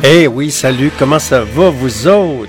Eh oui, salut, comment ça va vous autres?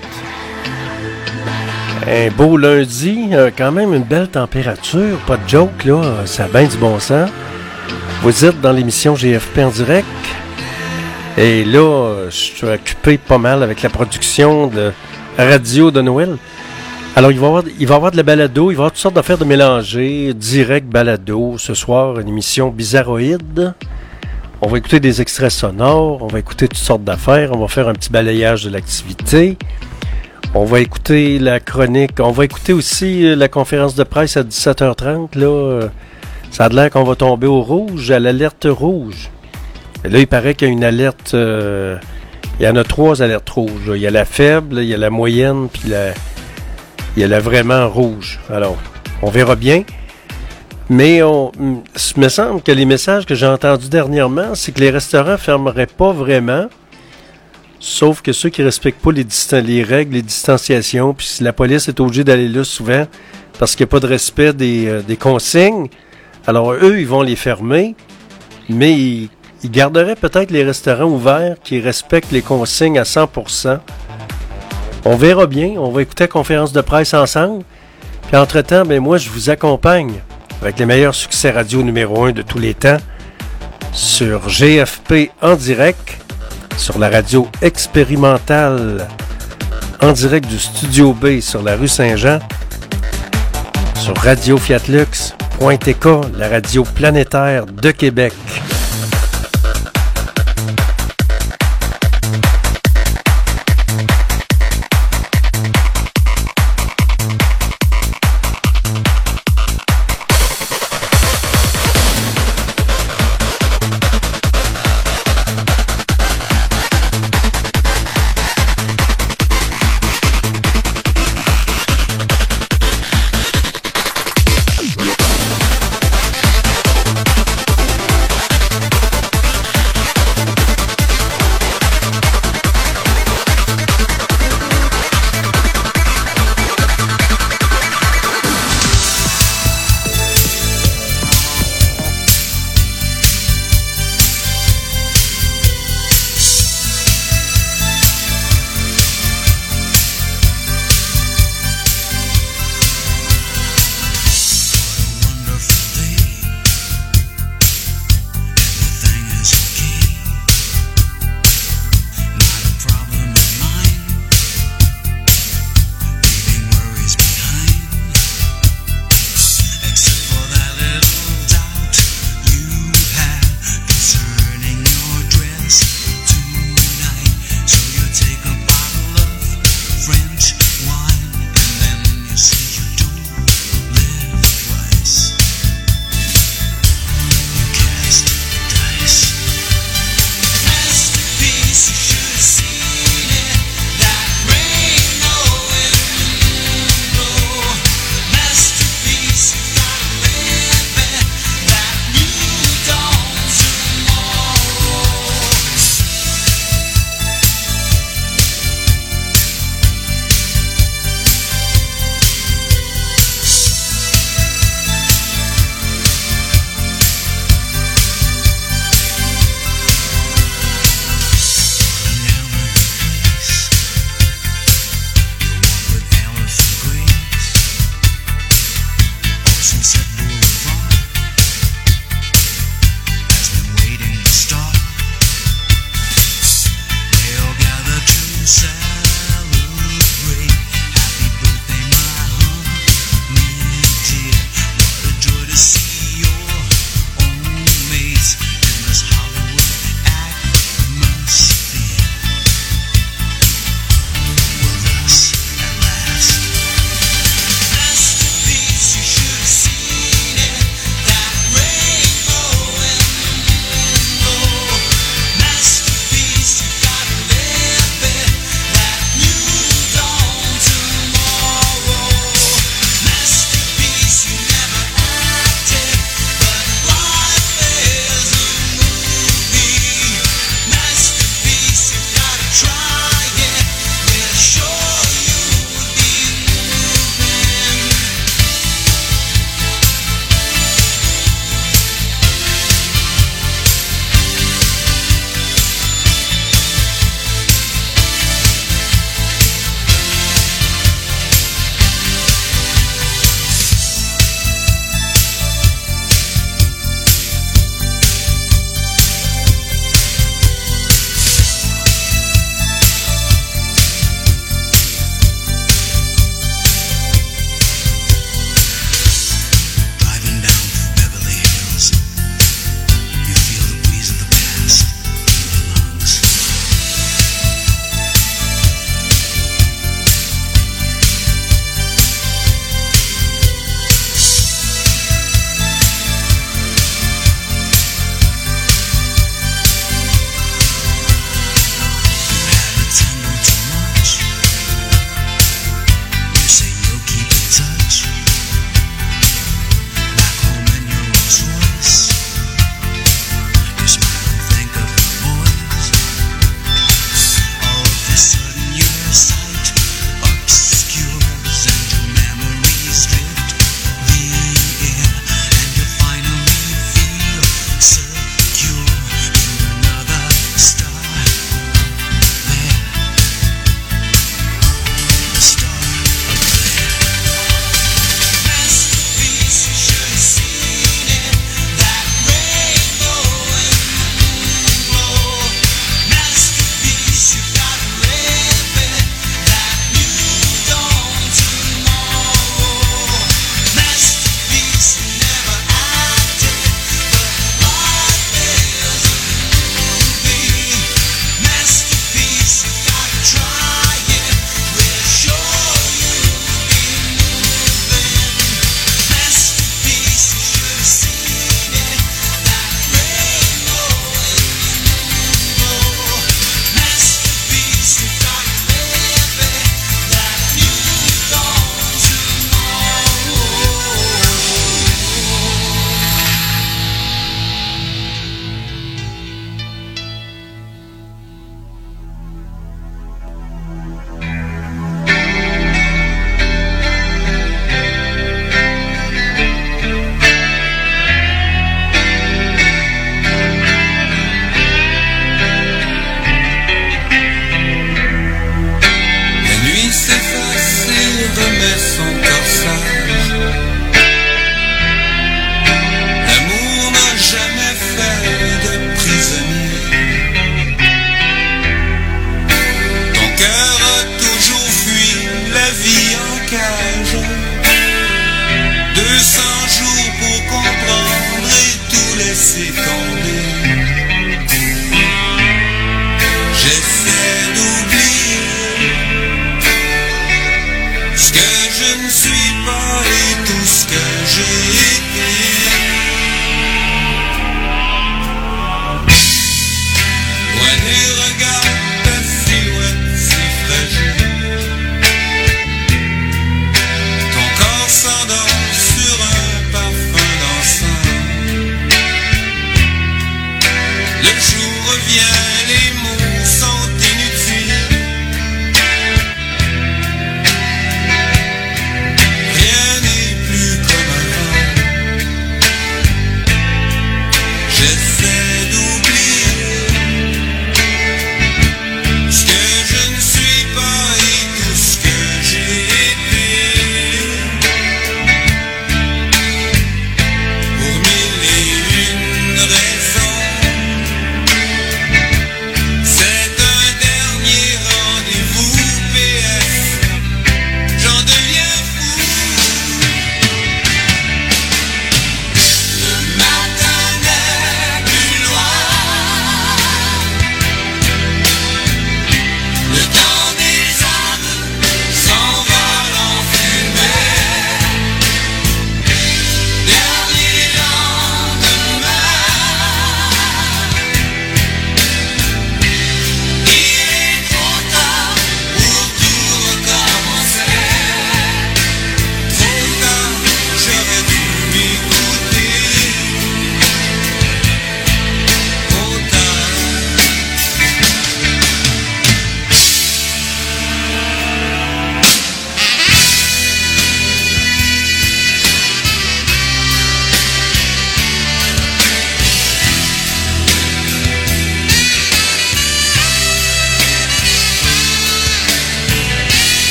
Un beau lundi, quand même une belle température, pas de joke là, ça a bien du bon sens. Vous êtes dans l'émission GFP en direct. Et là, je suis occupé pas mal avec la production de radio de Noël. Alors, il va y avoir de la balado, il va y avoir toutes sortes d'affaires de mélanger, direct balado. Ce soir, une émission bizarroïde. On va écouter des extraits sonores, on va écouter toutes sortes d'affaires, on va faire un petit balayage de l'activité. On va écouter la chronique, on va écouter aussi la conférence de presse à 17h30. Là, ça a l'air qu'on va tomber au rouge, à l'alerte rouge. Et là, il paraît qu'il y a une alerte, il y en a 3 alertes rouges. Là. Il y a la faible, il y a la moyenne, puis il y a la vraiment rouge. Alors, on verra bien. Mais il me semble que les messages que j'ai entendus dernièrement, c'est que les restaurants ne fermeraient pas vraiment, sauf que ceux qui ne respectent pas les règles, les distanciations, puis si la police est obligée d'aller là souvent parce qu'il n'y a pas de respect des consignes, alors eux, ils vont les fermer, mais ils garderaient peut-être les restaurants ouverts qui respectent les consignes à 100%. On verra bien, on va écouter la conférence de presse ensemble, puis entre-temps, moi, je vous accompagne avec les meilleurs succès radio numéro 1 de tous les temps, sur GFP en direct, sur la radio expérimentale, en direct du Studio B sur la rue Saint-Jean, sur radiofiatlux.tk, la radio planétaire de Québec.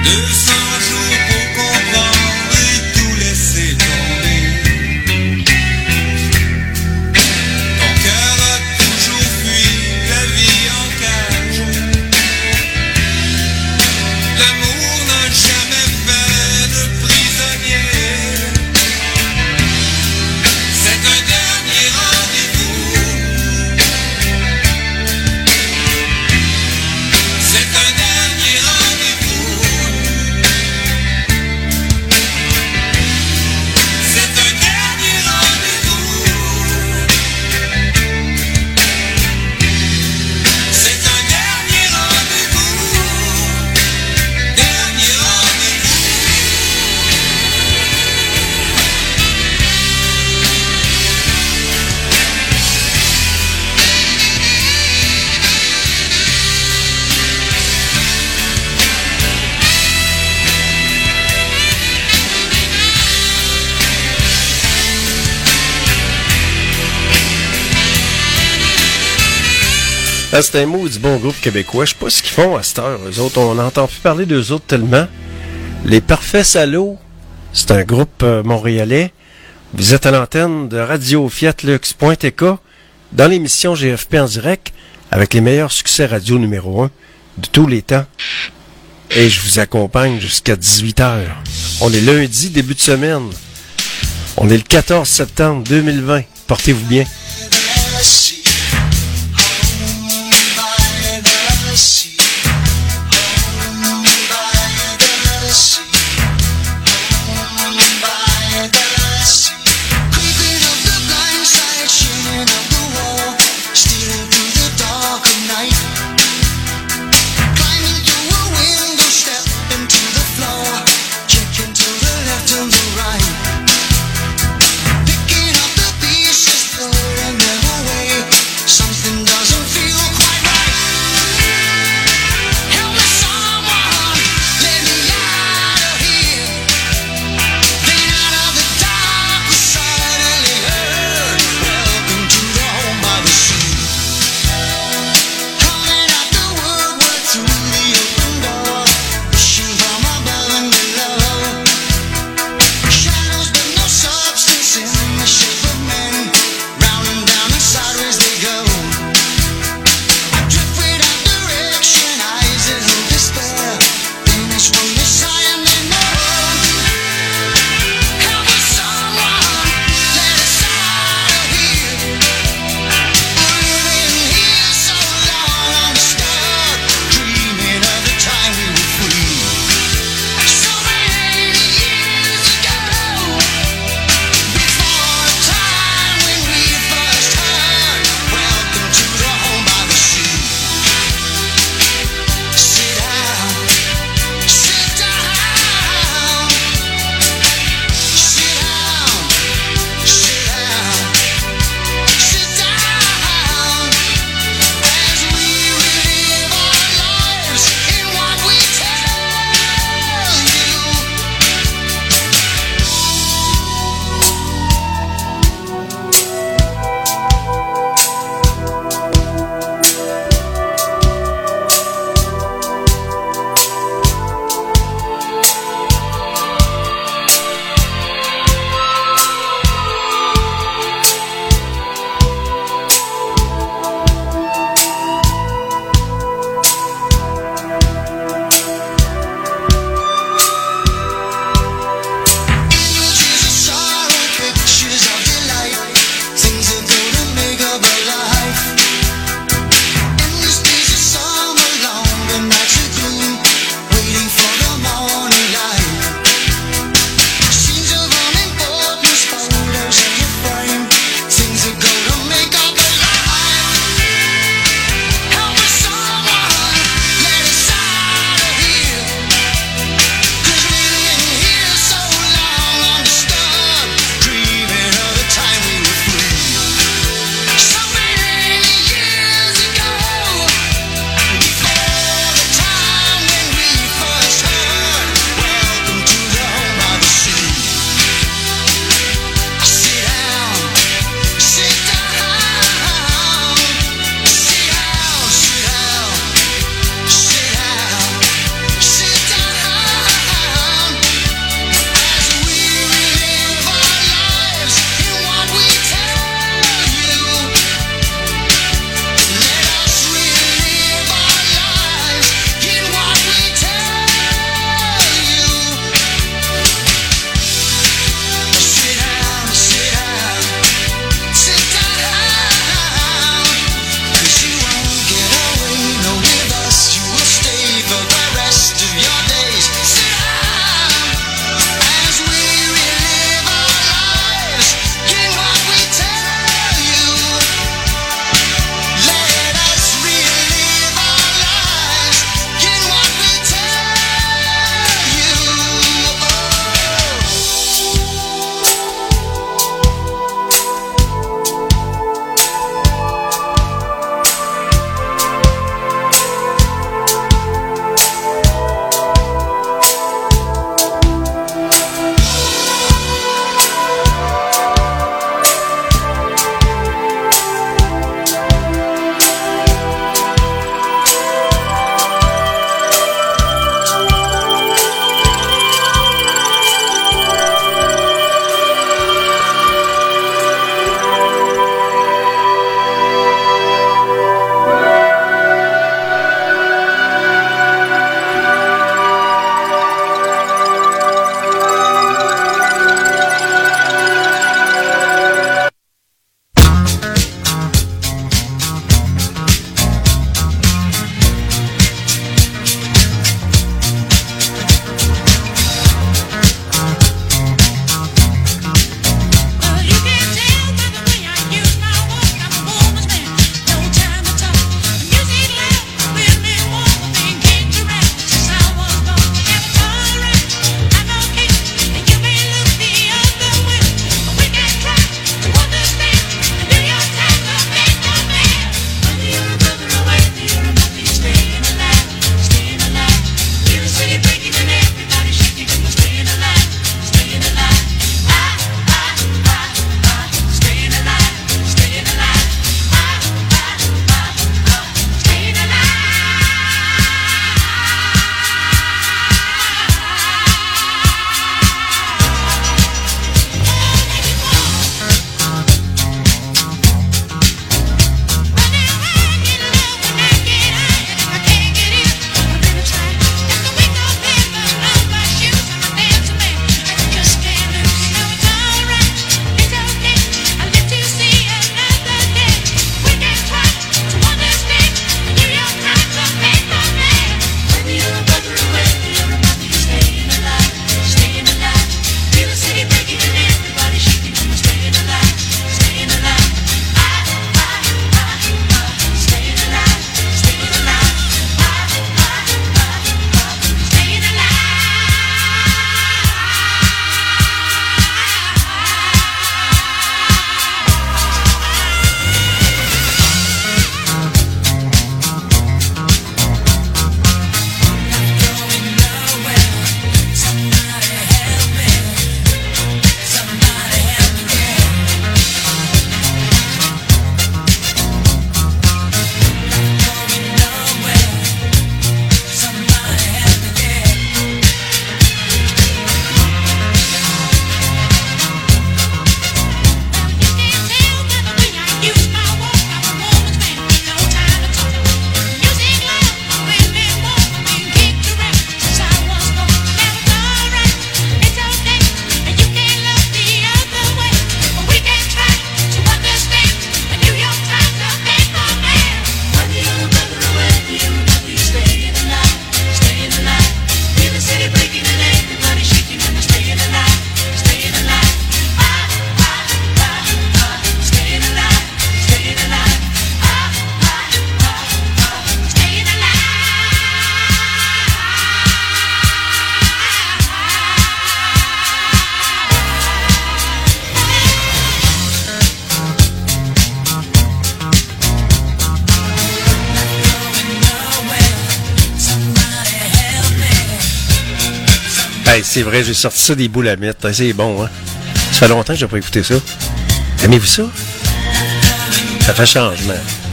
Ah, c'est un mot du bon groupe québécois. Je sais pas ce qu'ils font à cette heure. Eux autres, on n'entend plus parler d'eux autres tellement. Les Parfaits Salauds, c'est un groupe montréalais. Vous êtes à l'antenne de Radio Fiatlux.tk dans l'émission GFP en direct avec les meilleurs succès radio numéro 1 de tous les temps. Et je vous accompagne jusqu'à 18h. On est lundi, début de semaine. On est le 14 septembre 2020. Portez-vous bien. Picking up the pieces, throwing them away. Hey, c'est vrai, j'ai sorti ça des boules à mythe. C'est bon, hein? Ça fait longtemps que j'ai pas écouté ça. Aimez-vous ça? Ça fait changement.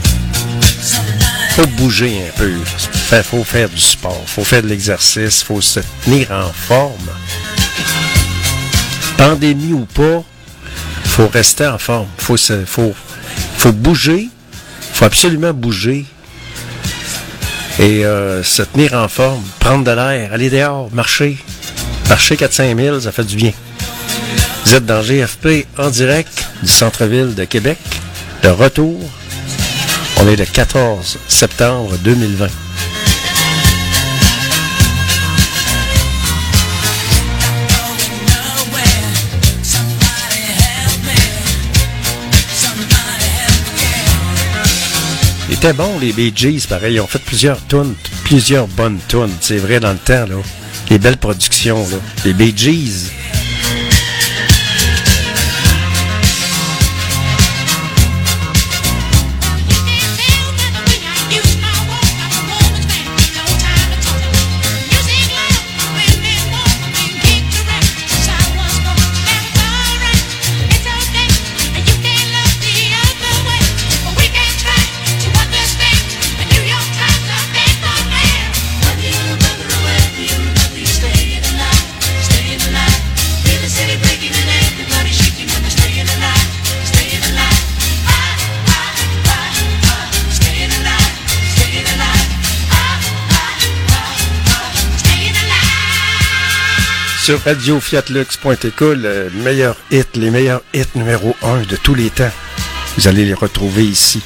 Faut bouger un peu. Faut faire du sport, faut faire de l'exercice, faut se tenir en forme. Pandémie ou pas, faut rester en forme. Faut bouger. Faut absolument bouger. Et se tenir en forme, prendre de l'air, aller dehors, marcher. Marcher 4-5 000, ça fait du bien. Vous êtes dans GFP en direct du centre-ville de Québec. De retour. On est le 14 septembre 2020. C'était bon, les Bee Gees, pareil. Ils ont fait plusieurs bonnes tunes. C'est vrai, dans le temps, là. Les belles productions, là. Les Bee Gees. Sur radiofiatlux.tk, le meilleur hit, les meilleurs hits numéro 1 de tous les temps. Vous allez les retrouver ici.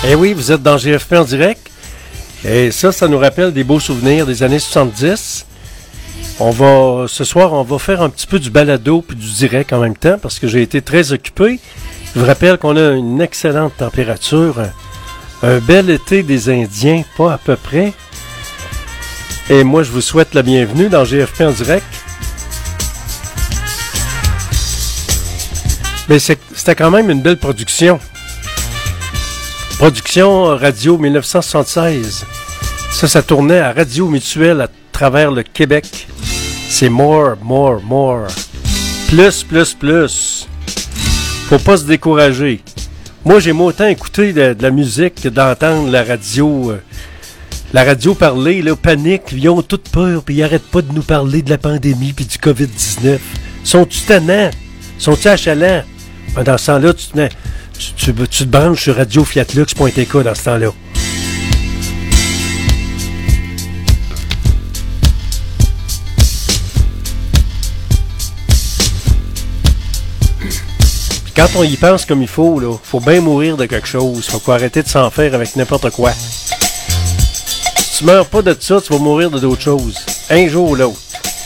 Eh oui, vous êtes dans GFP en direct. Et ça nous rappelle des beaux souvenirs des années 70. Ce soir, on va faire un petit peu du balado puis du direct en même temps parce que j'ai été très occupé. Je vous rappelle qu'on a une excellente température. Un bel été des Indiens, pas à peu près. Et moi, je vous souhaite la bienvenue dans GFP en direct. Mais c'était quand même une belle production. Production radio 1976. Ça tournait à Radio Mutuelle à travers le Québec. C'est more, more, more. Plus, plus, plus. Faut pas se décourager. Moi, j'aime autant écouter de la musique que d'entendre la radio. La radio parler, là, panique, ils ont toute peur, puis ils arrêtent pas de nous parler de la pandémie puis du COVID-19. Sont-tu tannants? Sont-ils achalants? Ben, dans ce temps-là, tu te branches sur radiofiatlux.tk dans ce temps-là. Puis quand on y pense comme il faut, là, faut bien mourir de quelque chose. Faut arrêter de s'en faire avec n'importe quoi. Si tu meurs pas de ça, tu vas mourir de d'autres choses. Un jour ou l'autre.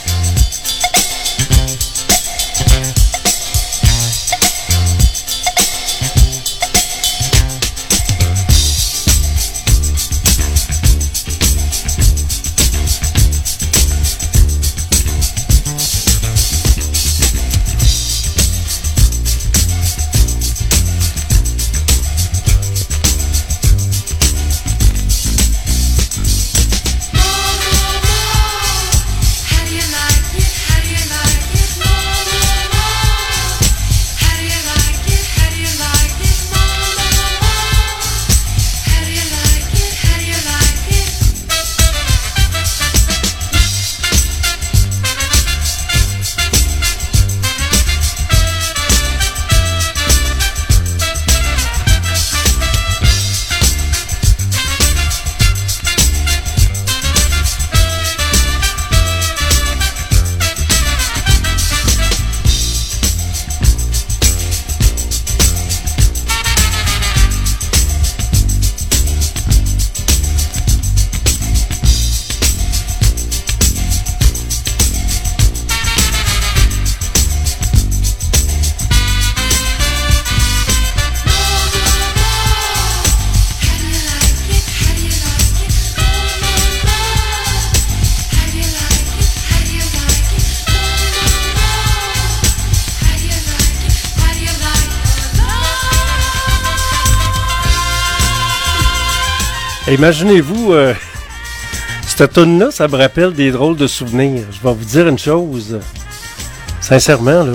Imaginez-vous, cette tune-là, ça me rappelle des drôles de souvenirs. Je vais vous dire une chose, sincèrement,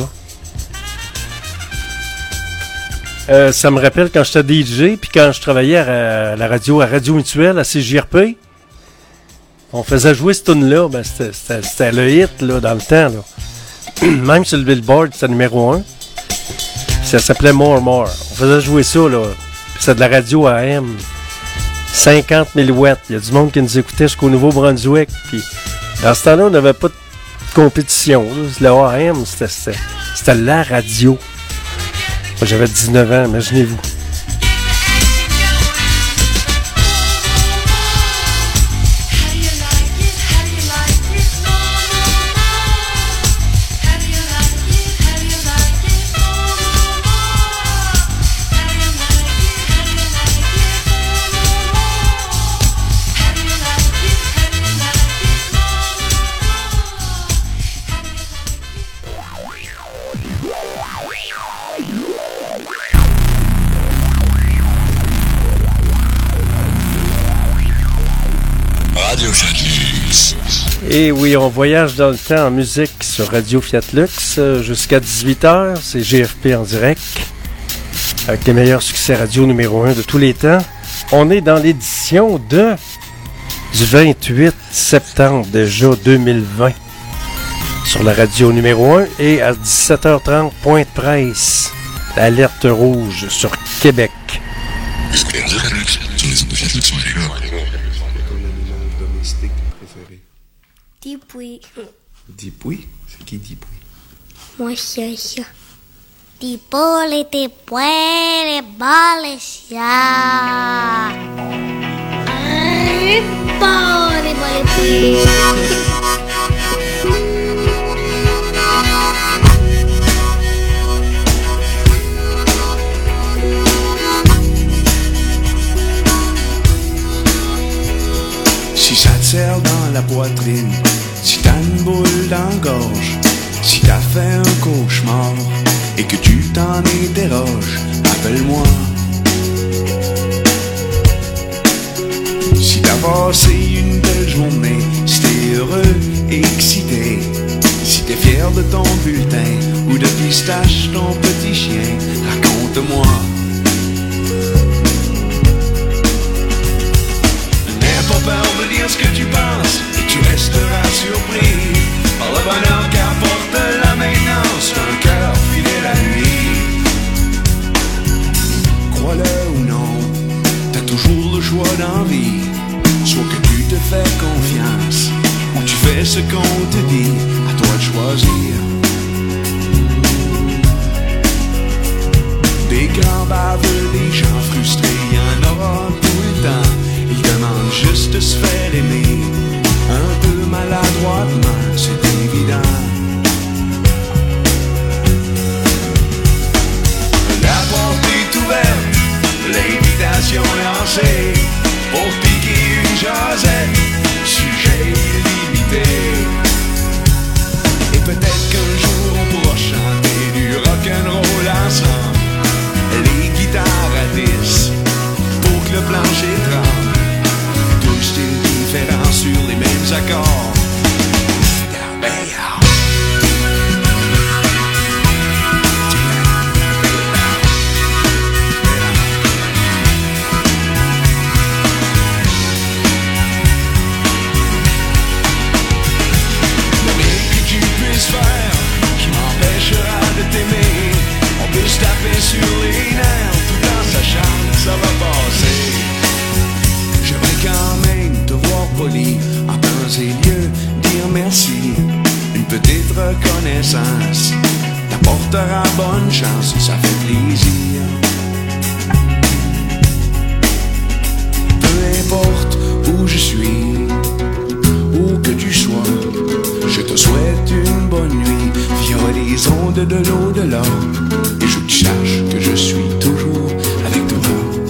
là. Ça me rappelle quand j'étais DJ, puis quand je travaillais à la radio, à Radio Mutuelle, à CJRP. On faisait jouer cette tune-là, ben c'était le hit, là, dans le temps, là. Même sur le Billboard, c'était numéro 1. Ça s'appelait More More. On faisait jouer ça, là. Puis c'est de la radio AM. 50 000 watts. Il y a du monde qui nous écoutait jusqu'au Nouveau-Brunswick. Puis, dans ce temps-là, on n'avait pas de compétition. Le AM, c'était la radio. Moi, j'avais 19 ans, imaginez-vous. Et oui, on voyage dans le temps en musique sur Radio Fiat Lux jusqu'à 18h. C'est GFP en direct avec les meilleurs succès radio numéro 1 de tous les temps. On est dans l'édition du 28 septembre déjà 2020 sur la radio numéro 1 et à 17h30, point de presse, l'alerte rouge sur Québec. Dipoui. Dipoui? C'est qui Dipoui? Moi, c'est ça. tipo le te puede balesciar. Pode Si ça te serre dans la poitrine, si t'as une boule dans la gorge, si t'as fait un cauchemar et que tu t'en interroges, appelle-moi. Si t'as passé une belle journée, si t'es heureux et excité, si t'es fier de ton bulletin ou de pistache ton petit chien, raconte-moi. N'aie pas peur de dire ce que tu penses et tu resteras surpris par le bonheur qu'apporte la maintenance d'un cœur fidèle à lui. Crois-le ou non, t'as toujours le choix d'envie. Soit que tu te fais confiance ou tu fais ce qu'on te dit, à toi de choisir. Des grands baveux, des gens frustrés, y'en aura tout le temps. Ils demandent juste de se faire aimer, un peu maladroitement, c'est évident. La porte est ouverte, l'invitation lancée, pour piquer une jasette, sujet illimité. Et peut-être qu'un jour on pourra chanter du rock'n'roll ensemble, les guitares à 10, pour que le plancher tremble. Deux styles différents sur les mêmes accords. Sur les nerfs, tout en sachant que ça va passer. J'aimerais quand même te voir poli, en temps et lieu, dire merci. Une petite reconnaissance t'apportera bonne chance, ça fait plaisir. Peu importe où je suis, où que tu sois, je te souhaite une bonne nuit via les ondes de l'au-delà. Et je te sache que je suis toujours avec toi.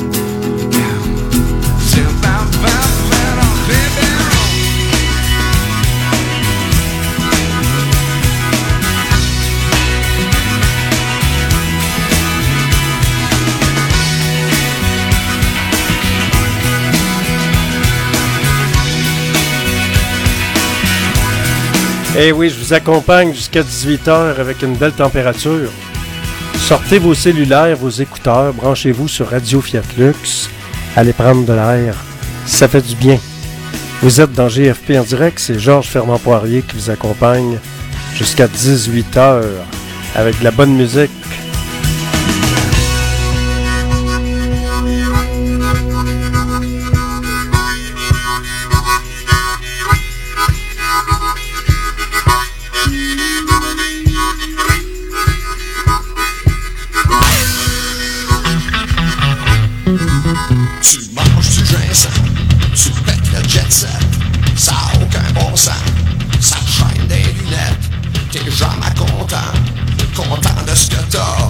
Eh oui, je vous accompagne jusqu'à 18h avec une belle température. Sortez vos cellulaires, vos écouteurs, branchez-vous sur Radio Fiat Lux, allez prendre de l'air, ça fait du bien. Vous êtes dans GFP en direct, c'est Georges Fermant-Poirier qui vous accompagne jusqu'à 18h avec de la bonne musique. Jamais content de ce que t'as.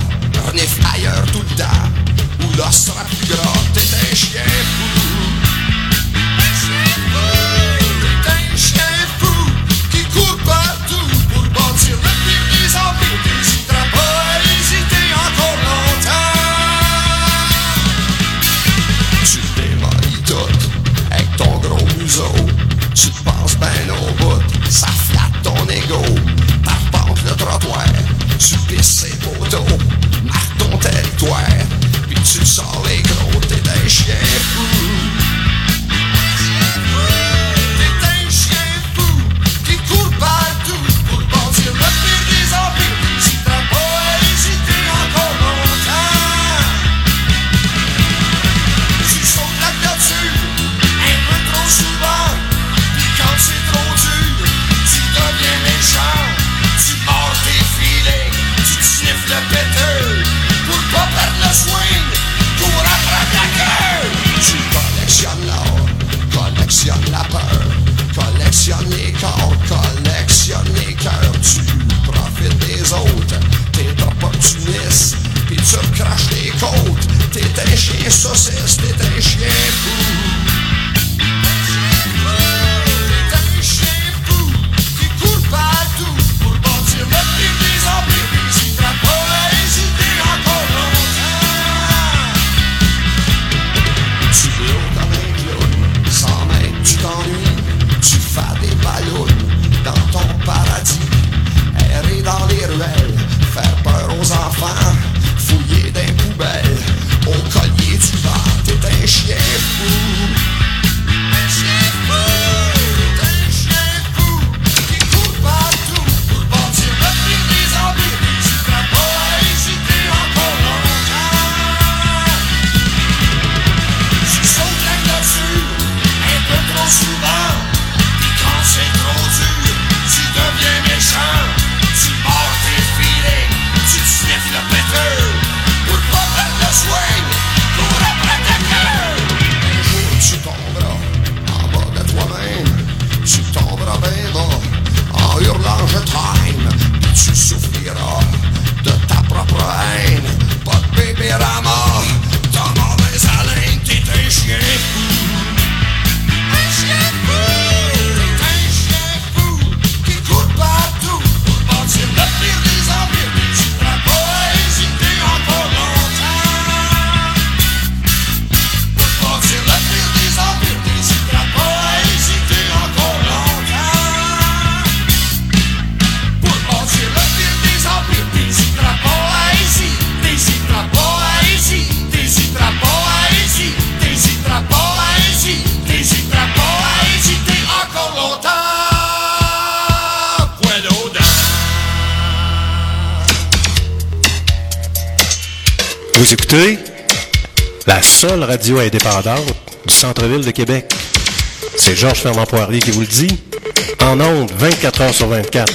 Vous écoutez la seule radio indépendante du centre-ville de Québec. C'est Georges Fernand-Poirier qui vous le dit. En ondes, 24 heures sur 24.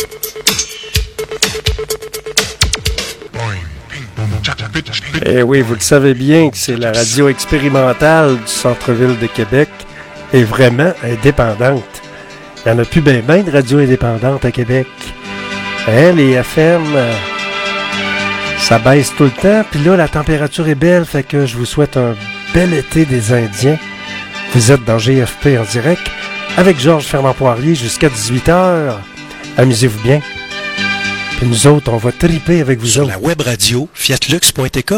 Eh oui, vous le savez bien que c'est la radio expérimentale du centre-ville de Québec est vraiment indépendante. Il n'y en a plus ben de radios indépendantes à Québec. Hein, les FM, ça baisse tout le temps. Puis là, la température est belle, fait que je vous souhaite un bel été des Indiens. Vous êtes dans GFP en direct avec Georges Fernand-Poirier jusqu'à 18h. Amusez-vous bien. Puis nous autres, on va triper avec vous Sur autres. la web radio fiatlux.tk.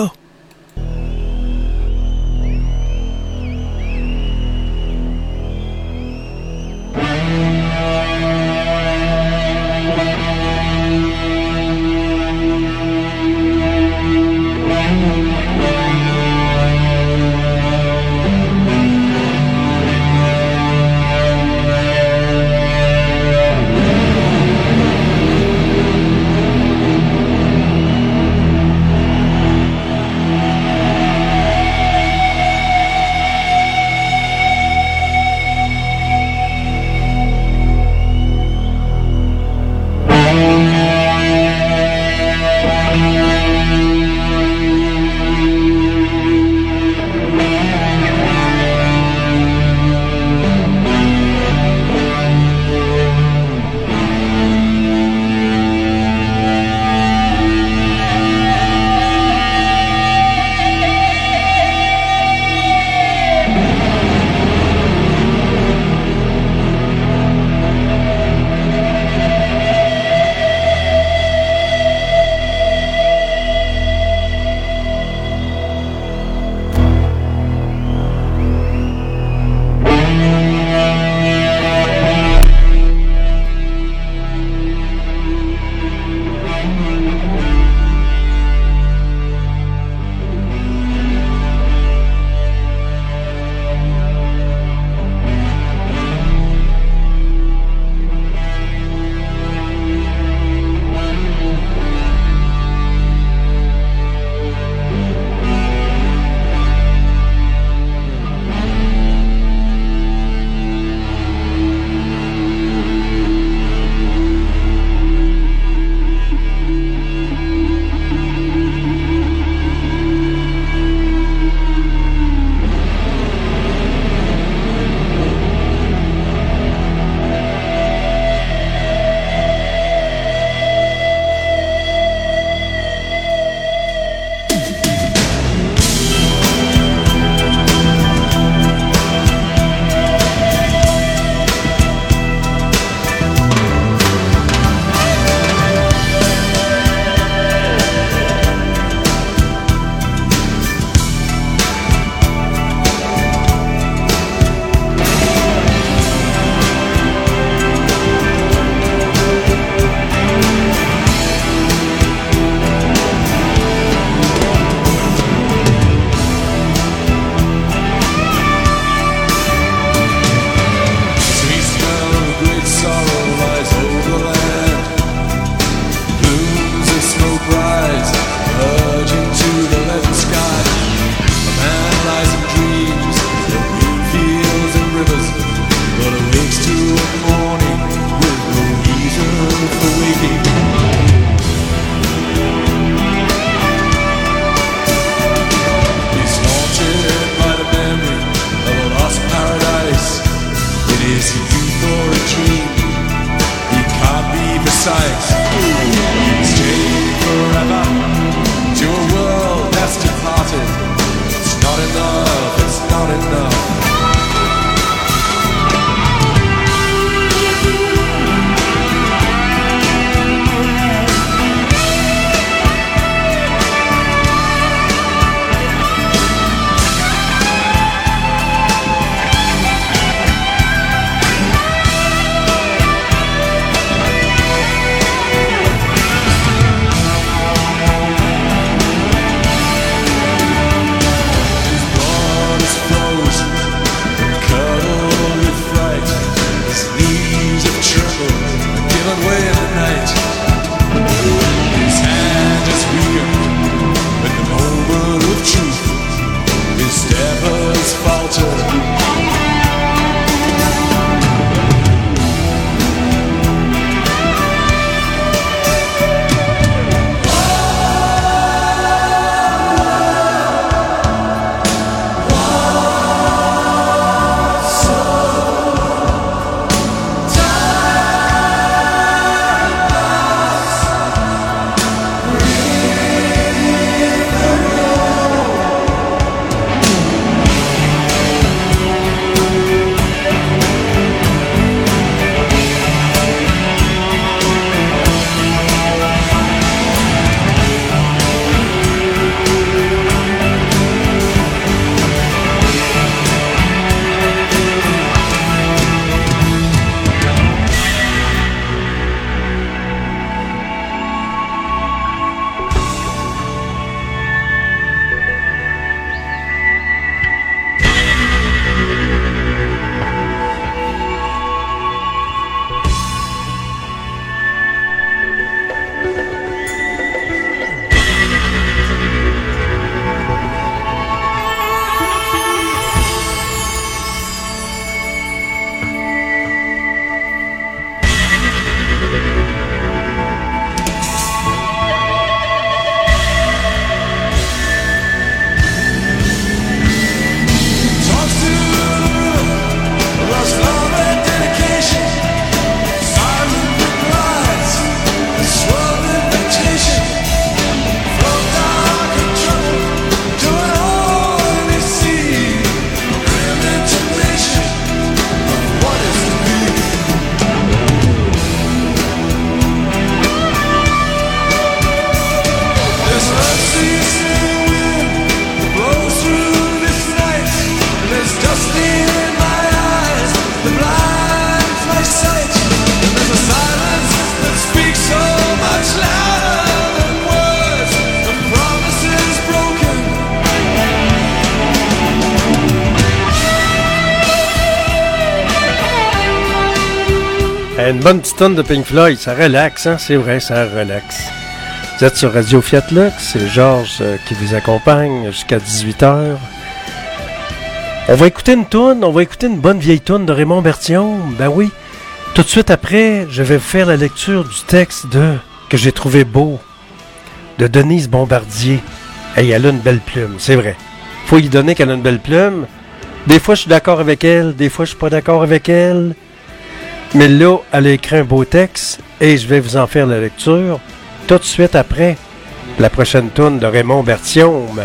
Une bonne petite tonne de Pink Floyd, ça relaxe, hein? C'est vrai, ça relaxe. Vous êtes sur Radio Fiat Lux, c'est Georges qui vous accompagne jusqu'à 18h. On va écouter une toune, on va écouter une bonne vieille toune de Raymond Berthiaume. Ben oui, tout de suite après, je vais vous faire la lecture du texte que j'ai trouvé beau, de Denise Bombardier. Hey, elle a une belle plume, c'est vrai. Faut lui donner qu'elle a une belle plume. Des fois, je suis d'accord avec elle, des fois, je suis pas d'accord avec elle. Mais là, elle a écrit un beau texte et je vais vous en faire la lecture tout de suite après la prochaine toune de Raymond Berthiaume.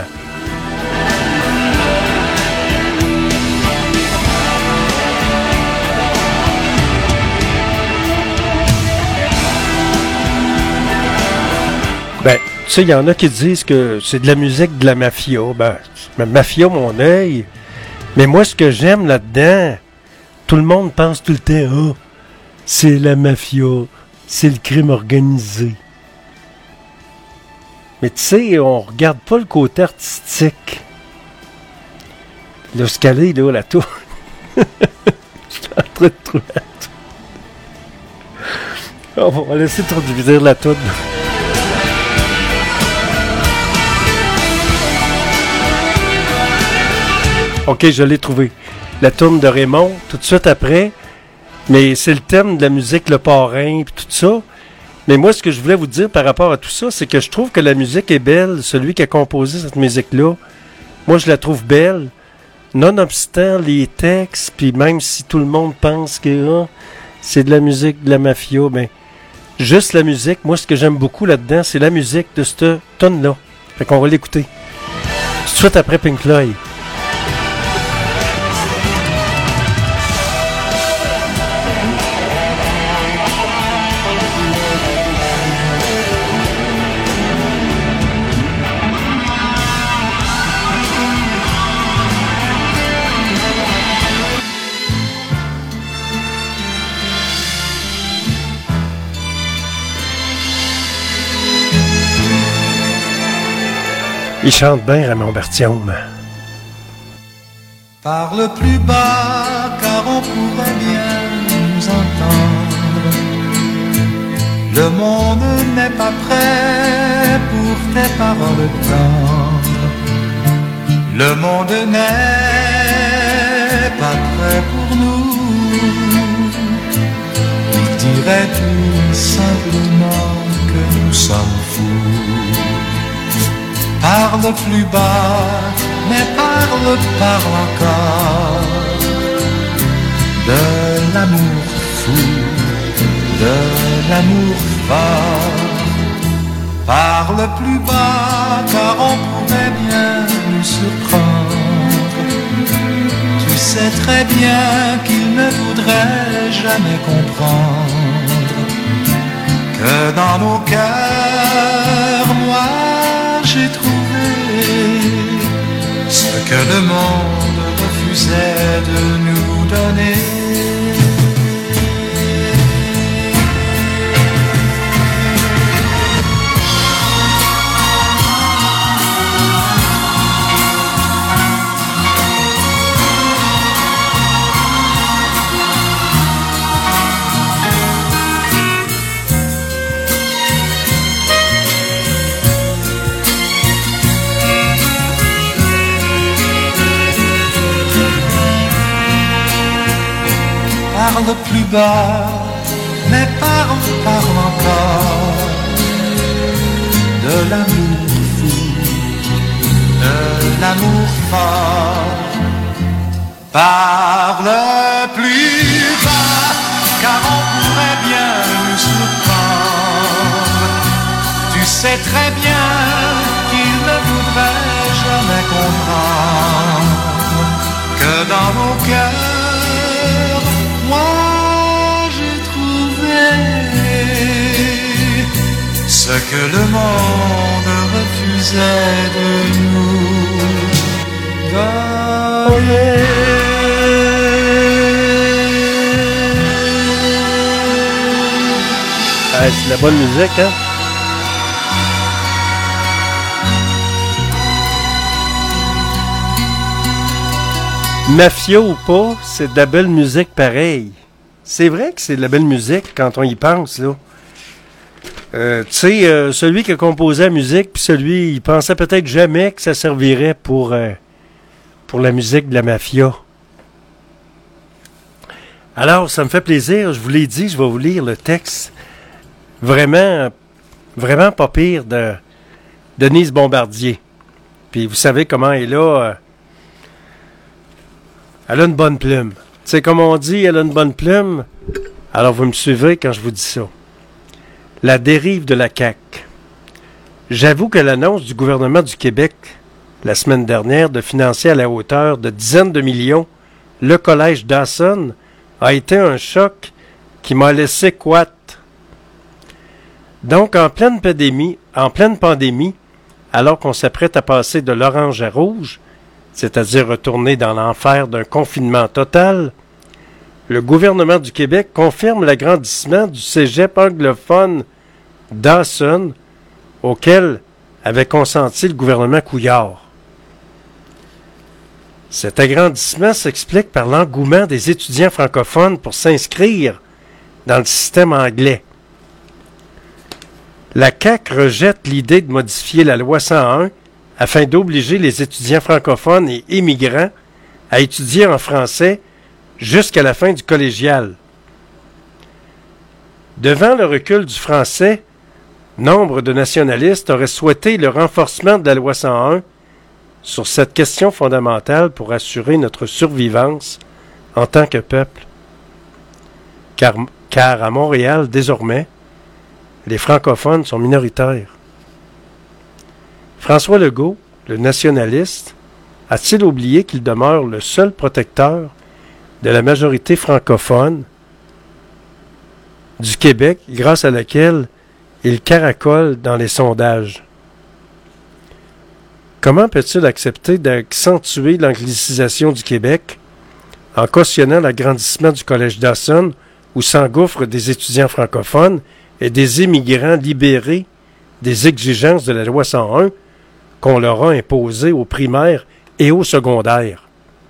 Ben, tu sais, il y en a qui disent que c'est de la musique de la mafia. Ben, mafia, mon œil. Mais moi, ce que j'aime là-dedans, tout le monde pense tout le temps, oh, c'est la mafia, c'est le crime organisé. Mais tu sais, on regarde pas le côté artistique. Là, ce qu'elle est, là, la tour. Je suis en train de trouver la tour. On va laisser traduire la tour. OK, je l'ai trouvé. La tourne de Raymond, tout de suite après. Mais c'est le thème de la musique, le parrain, puis tout ça. Mais moi, ce que je voulais vous dire par rapport à tout ça, c'est que je trouve que la musique est belle. Celui qui a composé cette musique-là, moi, je la trouve belle. Nonobstant les textes, puis même si tout le monde pense que c'est de la musique de la mafia, ben, juste la musique, moi, ce que j'aime beaucoup là-dedans, c'est la musique de cette tonne-là. Fait qu'on va l'écouter. Tout de suite après Pink Floyd. Il chante bien, Raymond Berthiaume. Parle plus bas, car on pourrait bien nous entendre. Le monde n'est pas prêt pour tes paroles tendres. Le monde n'est pas prêt pour nous. Il dirait tout simplement que nous sommes fous. Parle plus bas, mais parle encore de l'amour fou, de l'amour fort. Parle plus bas, car on pourrait bien nous surprendre. Tu sais très bien qu'il ne voudrait jamais comprendre que dans nos cœurs, moi, j'ai trouvé ce que le monde refusait de nous donner. Parle plus bas, mais parle encore de l'amour fou, de l'amour fort. Parle plus bas, car on pourrait bien nous surprendre. Tu sais très bien qu'il ne voudrait jamais comprendre que dans nos cœurs, moi j'ai trouvé ce que le monde refusait de nous donner. C'est de la bonne musique, hein? Mafia ou pas, c'est de la belle musique pareil. c'est vrai que c'est de la belle musique quand on y pense, là. Celui qui a composé la musique, puis celui, il pensait peut-être jamais que ça servirait pour la musique de la mafia. Alors, ça me fait plaisir, je vous l'ai dit, je vais vous lire le texte. Vraiment, vraiment pas pire de Denise Bombardier. Puis vous savez comment elle est là. Elle a une bonne plume. Tu sais, comme on dit, elle a une bonne plume. Alors, vous me suivez quand je vous dis ça. La dérive de la CAQ. J'avoue que l'annonce du gouvernement du Québec, la semaine dernière, de financer à la hauteur de dizaines de millions le collège Dawson, a été un choc qui m'a laissé couate. Donc, en pleine pandémie, alors qu'on s'apprête à passer de l'orange à rouge, c'est-à-dire retourner dans l'enfer d'un confinement total, le gouvernement du Québec confirme l'agrandissement du cégep anglophone Dawson, auquel avait consenti le gouvernement Couillard. Cet agrandissement s'explique par l'engouement des étudiants francophones pour s'inscrire dans le système anglais. La CAQ rejette l'idée de modifier la loi 101 afin d'obliger les étudiants francophones et immigrants à étudier en français jusqu'à la fin du collégial. Devant le recul du français, nombre de nationalistes auraient souhaité le renforcement de la loi 101 sur cette question fondamentale pour assurer notre survivance en tant que peuple. Car à Montréal, désormais, les francophones sont minoritaires. François Legault, le nationaliste, a-t-il oublié qu'il demeure le seul protecteur de la majorité francophone du Québec, grâce à laquelle il caracole dans les sondages? Comment peut-il accepter d'accentuer l'anglicisation du Québec en cautionnant l'agrandissement du collège Dawson où s'engouffrent des étudiants francophones et des immigrants libérés des exigences de la loi 101 qu'on leur a imposées au primaire et au secondaire?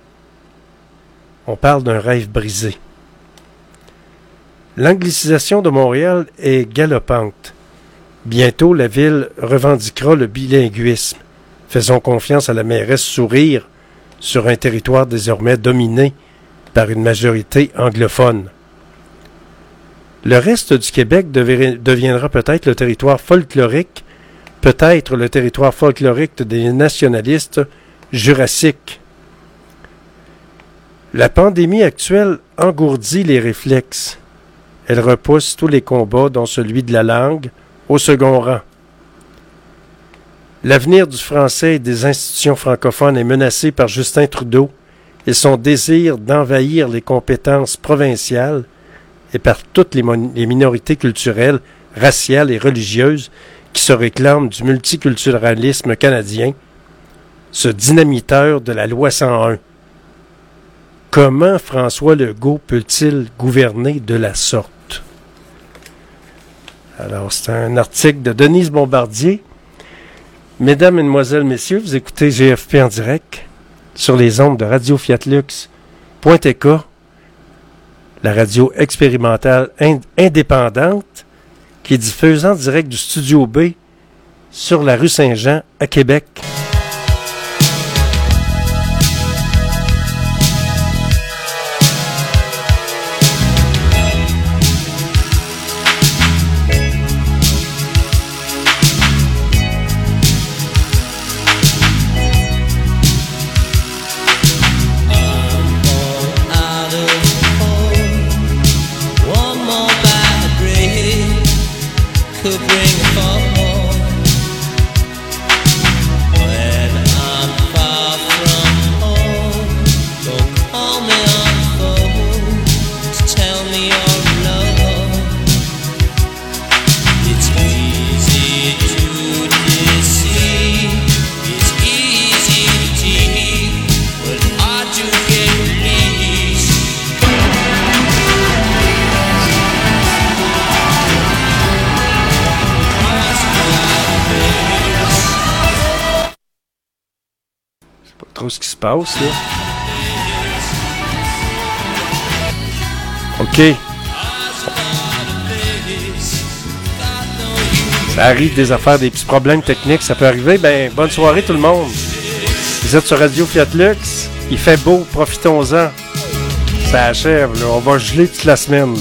On parle d'un rêve brisé. L'anglicisation de Montréal est galopante. Bientôt, la ville revendiquera le bilinguisme. Faisons confiance à la mairesse Sourire sur un territoire désormais dominé par une majorité anglophone. Le reste du Québec deviendra peut-être le territoire folklorique, peut-être le territoire folklorique des nationalistes jurassiques. La pandémie actuelle engourdit les réflexes. Elle repousse tous les combats, dont celui de la langue, au second rang. L'avenir du français et des institutions francophones est menacé par Justin Trudeau et son désir d'envahir les compétences provinciales et par toutes les minorités culturelles, raciales et religieuses qui se réclament du multiculturalisme canadien, ce dynamiteur de la loi 101. Comment François Legault peut-il gouverner de la sorte? Alors, c'est un article de Denise Bombardier. Mesdames, Mesdemoiselles, Messieurs, vous écoutez GFP en direct sur les ondes de Radio Fiatlux.tk, la radio expérimentale indépendante qui diffuse en direct du Studio B sur la rue Saint-Jean à Québec. Ce qui se passe là. OK. Ça arrive des affaires, des petits problèmes techniques, ça peut arriver. Ben, bonne soirée tout le monde. Vous êtes sur Radio Fiat Lux. Il fait beau, profitons-en. Ça achève, là. On va geler toute la semaine.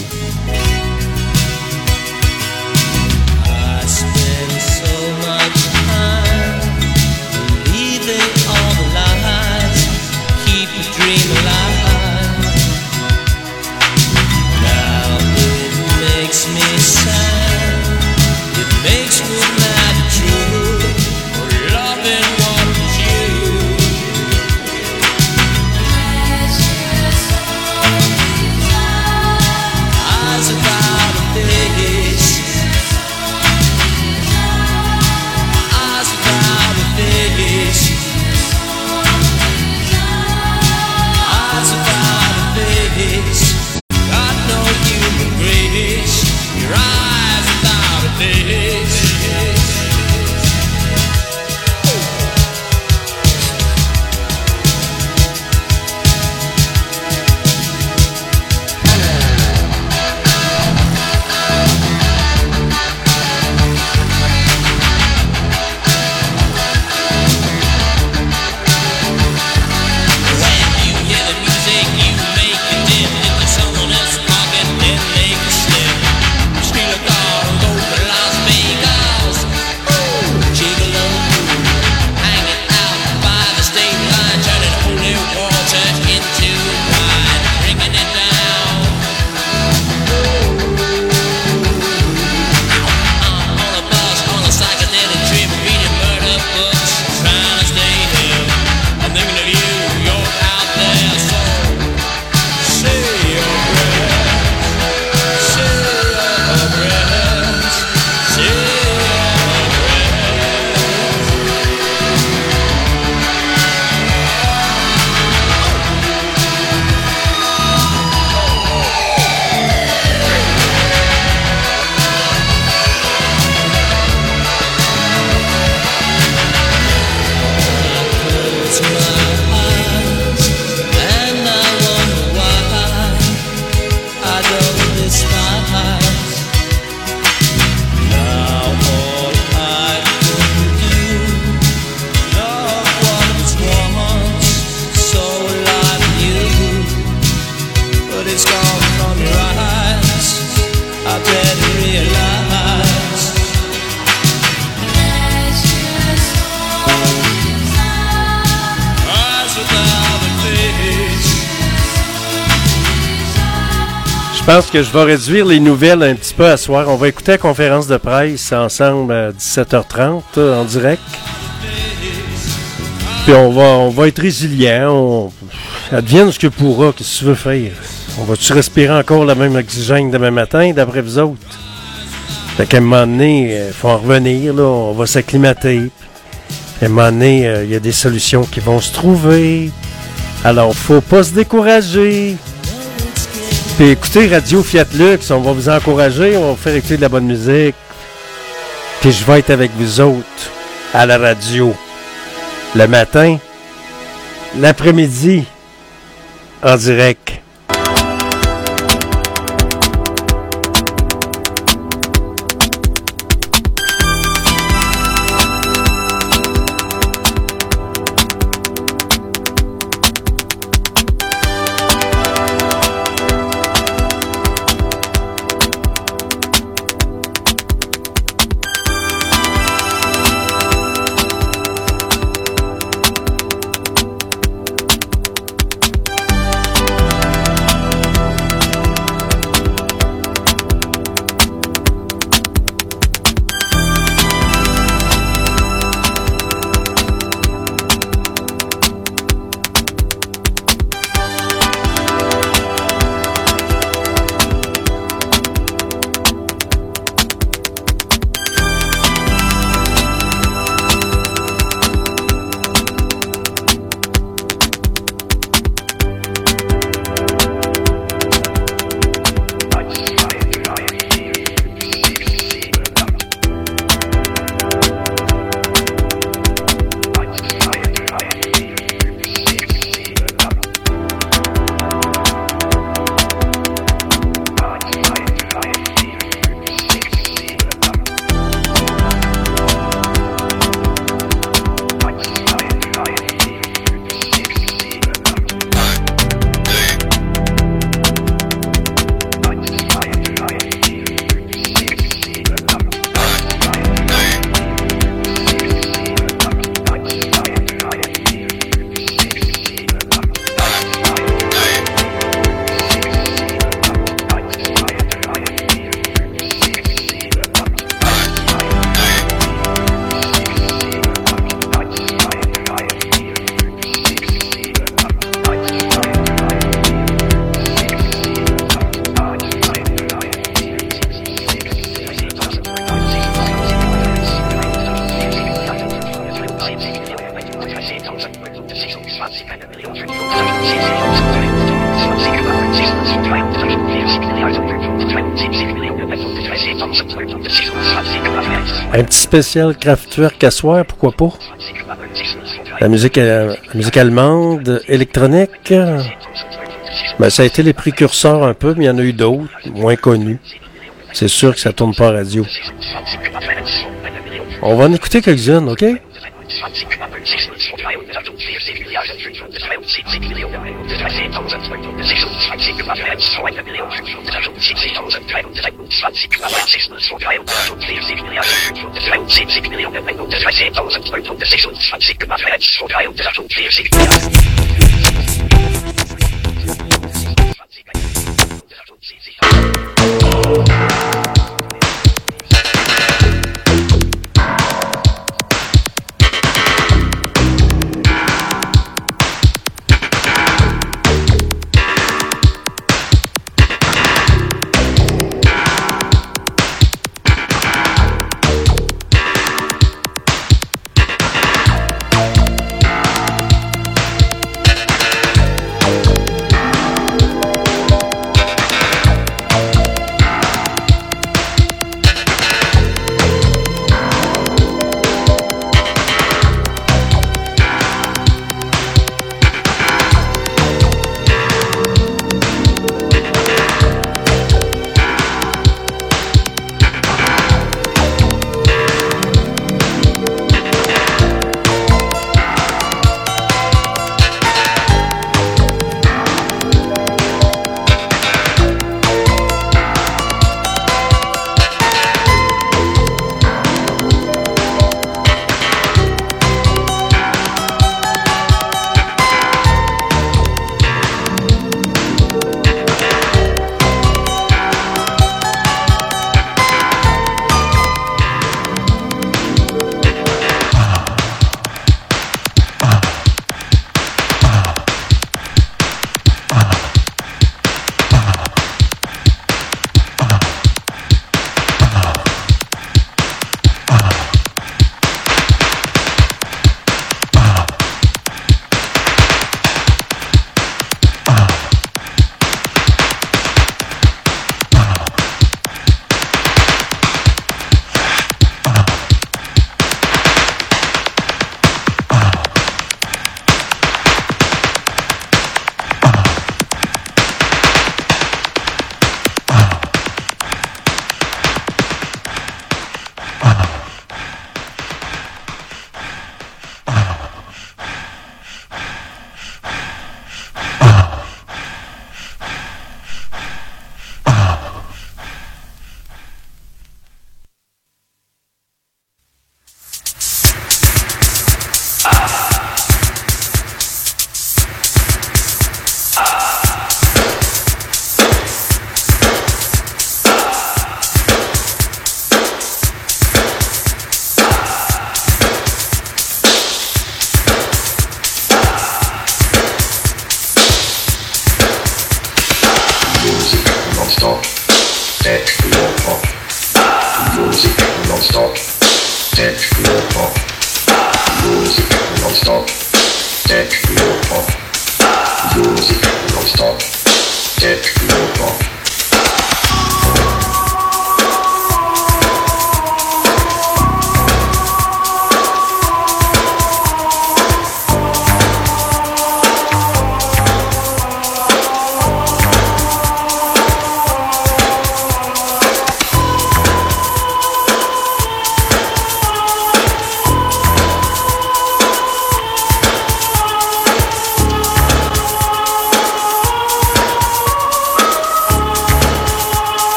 Je pense que je vais réduire les nouvelles un petit peu à soir. On va écouter la conférence de presse ensemble à 17h30 en direct. Puis on va être résilient. Advienne ce que pourra. Qu'est-ce que tu veux faire? On va-tu respirer encore la même oxygène demain matin, d'après vous autres? Fait qu'à un moment donné, il faut en revenir. Là, on va s'acclimater. À un moment donné, il y a des solutions qui vont se trouver. Alors, faut pas se décourager. Puis écoutez Radio Fiat Lux, on va vous encourager, on va vous faire écouter de la bonne musique. Puis je vais être avec vous autres à la radio. Le matin, l'après-midi, en direct. Un petit spécial Kraftwerk à soir, pourquoi pas? La musique allemande, électronique, ben, ça a été les précurseurs un peu, mais il y en a eu d'autres, moins connus. C'est sûr que ça tourne pas à radio. On va en écouter quelques-unes, OK?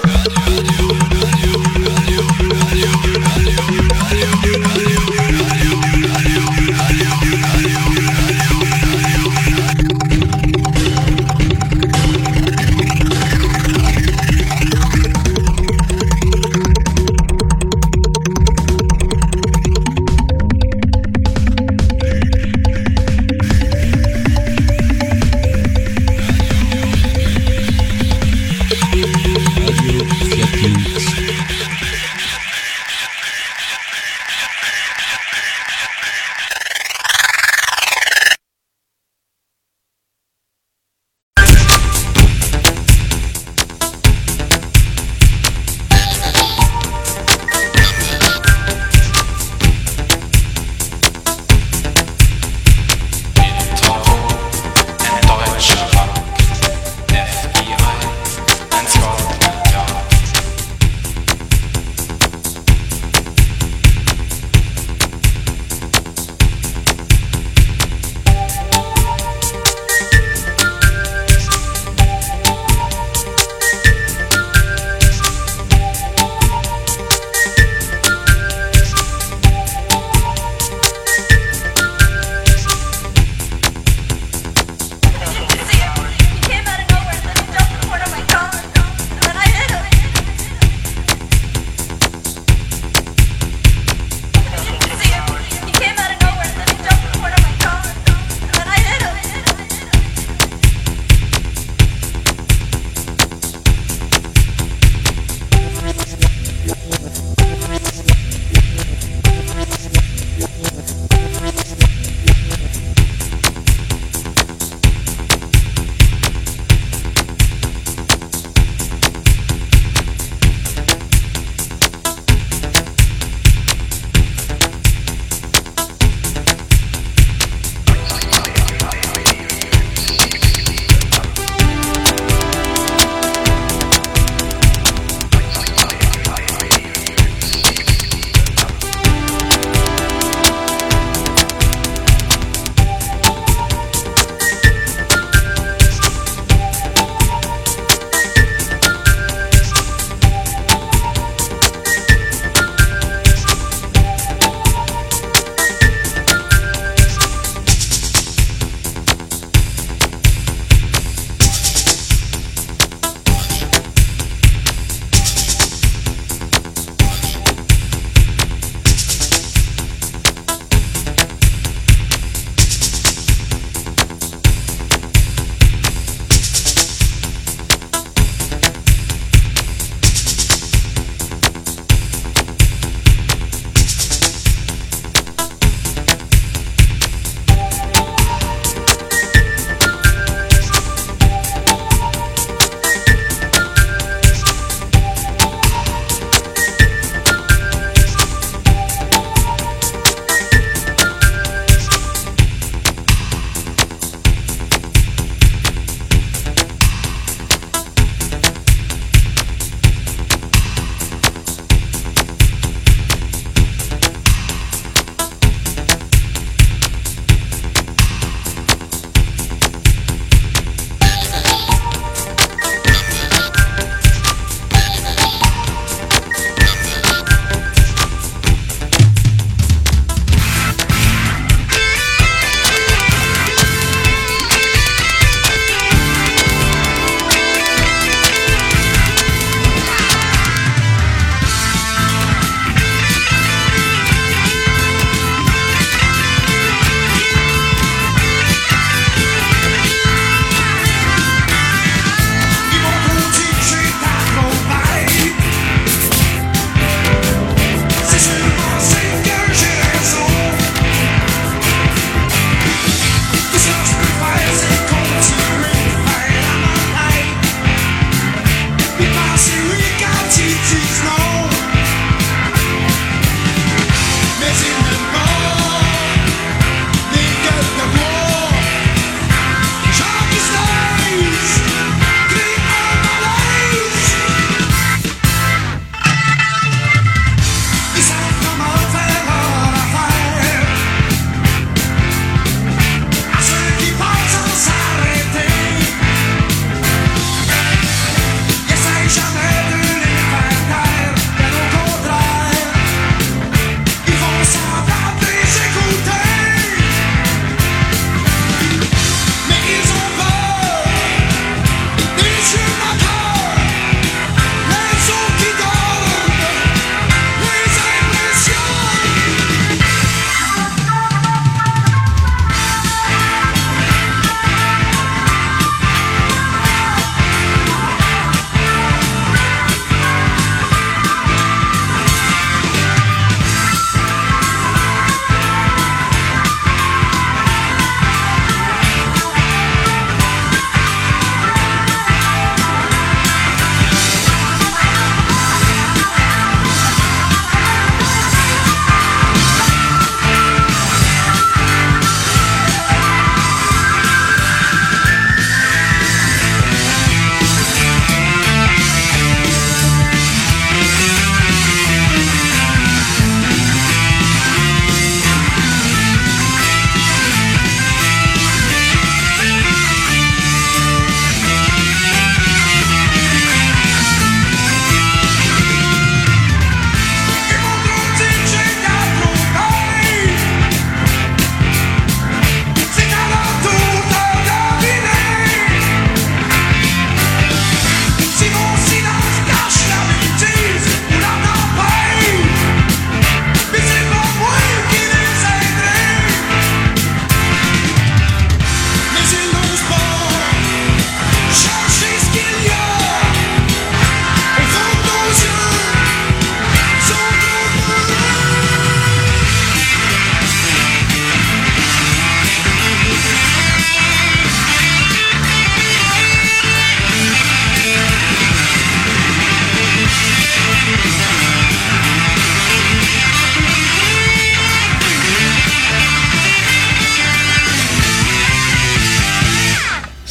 Radio Fiat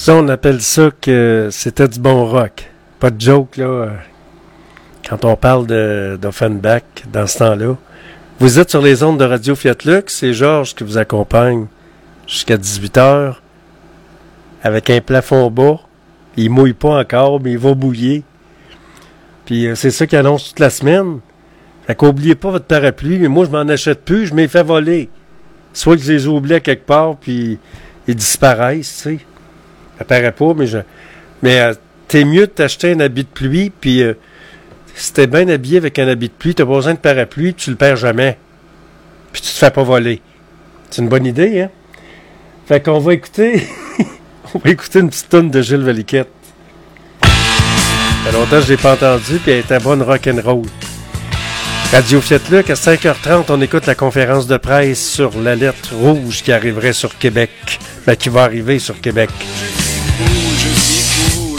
Ça, on appelle ça que c'était du bon rock. Pas de joke, là, quand on parle d'Offenbach dans ce temps-là. Vous êtes sur les ondes de Radio Fiat Lux. C'est Georges qui vous accompagne jusqu'à 18h avec un plafond bas. Il mouille pas encore, mais il va bouiller. Puis c'est ça qu'il annonce toute la semaine. Fait qu'oubliez pas votre parapluie, mais moi je m'en achète plus, je m'ai fait voler. Soit que je les oublie à quelque part, puis ils disparaissent, tu sais. Ça paraît pas, mais t'es mieux de t'acheter un habit de pluie, puis si t'es bien habillé avec un habit de pluie, t'as pas besoin de parapluie, puis tu le perds jamais. Puis tu te fais pas voler. C'est une bonne idée, hein? Fait qu'on va écouter... on va écouter une petite toune de Gilles Valiquette. Ça fait longtemps que je l'ai pas entendu, puis elle était bonne rock'n'roll. Radio Fiat Lux, à 5h30, on écoute la conférence de presse sur l'alerte rouge qui arriverait sur Québec. Ben, qui va arriver sur Québec. Je suis cool.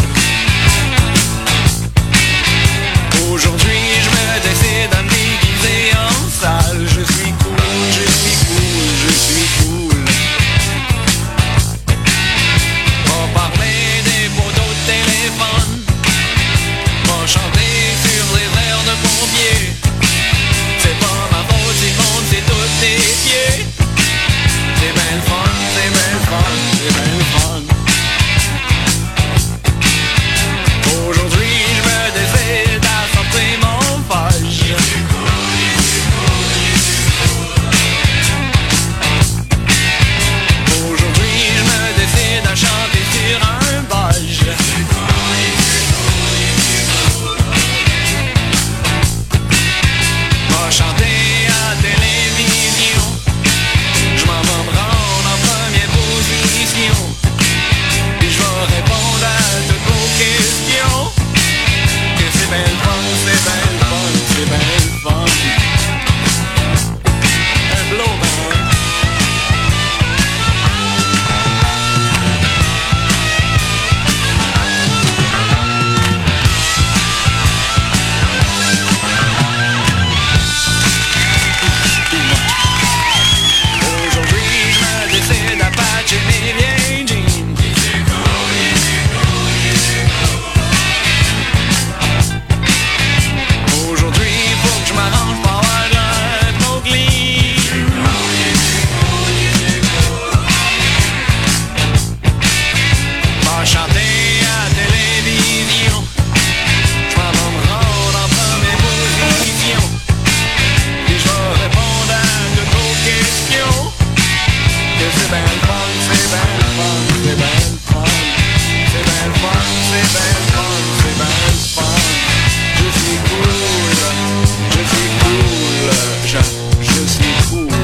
Aujourd'hui, je me décide à me déguiser en salle. Je suis cool, je suis cool, je suis cool. On parlait des poteaux de téléphone. On chantait sur les airs de pompiers. C'est pas ma faute, c'est bon, c'est tous tes pieds. C'est ben le fun, c'est ben le fun, c'est ben le fun. Aujourd'hui, je me décide à sortir mon page. Aujourd'hui, je me décide à chanter sur un page. Va chanter à télévision. Je m'en vais me rendre en première position. Puis je vais répondre à toutes vos questions. Que c'est bien le fun, c'est bien le fun, c'est bien le fun. Un blowman. Aujourd'hui, je me décide à patcher mes vieilles jeans. Aujourd'hui, faut que je m'arrange pour avoir un trop clean. Va chanter à télévision. Je m'en vais me rendre en première position. Puis je vais répondre à toutes vos questions. Que c'est bien le fun, c'est bien le fun, c'est bien le fun. C'est bien le fun, c'est bien le fun, c'est bien le fun. Je suis cool, je suis cool, je suis cool.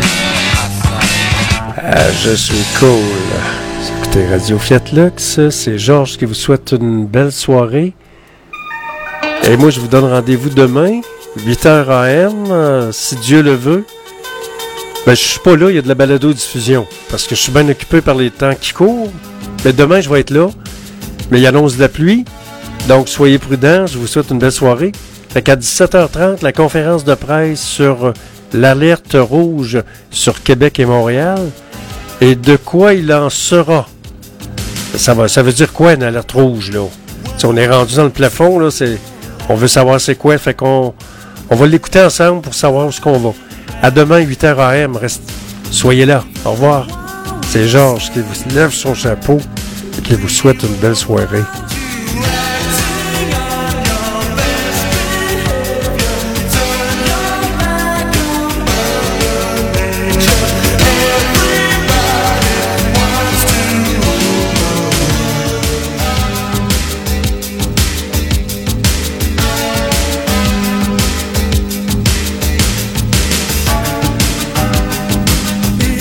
Ah, je suis cool. Écoutez Radio Fiat Lux, c'est Georges qui vous souhaite une belle soirée. Et moi, je vous donne rendez-vous demain, 8h AM, si Dieu le veut. Ben, je suis pas là, il y a de la balado-diffusion, parce que je suis bien occupé par les temps qui courent. Mais demain, je vais être là. Mais il annonce de la pluie, donc soyez prudents, je vous souhaite une belle soirée. Fait qu'à 17h30, la conférence de presse sur l'alerte rouge sur Québec et Montréal. Et de quoi il en sera? Ça veut dire quoi une alerte rouge, là? Si on est rendu dans le plafond, là, on veut savoir c'est quoi, fait qu'on va l'écouter ensemble pour savoir où est-ce qu'on va. À demain, 8h AM, soyez là. Au revoir. C'est Georges qui vous lève son chapeau et qui vous souhaite une belle soirée.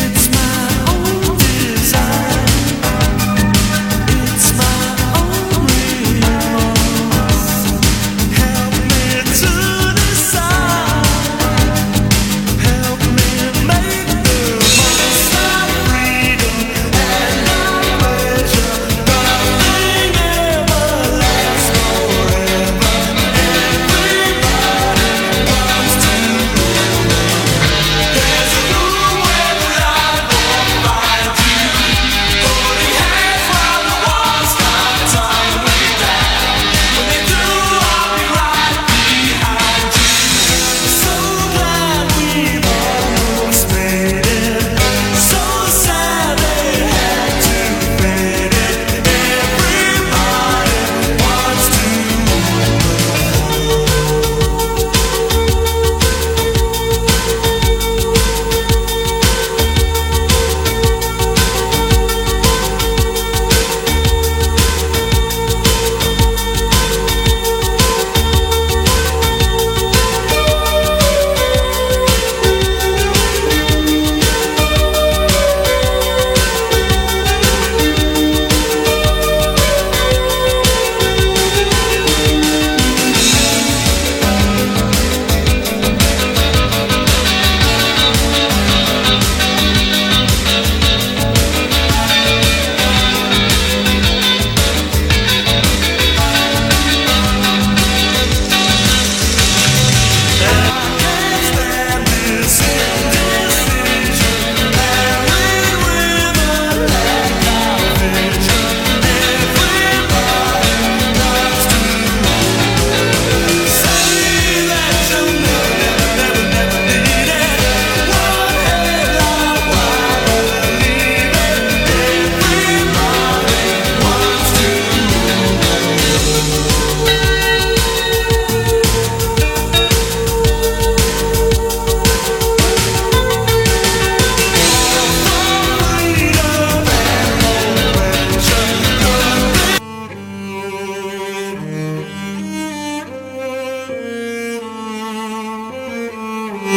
It's my own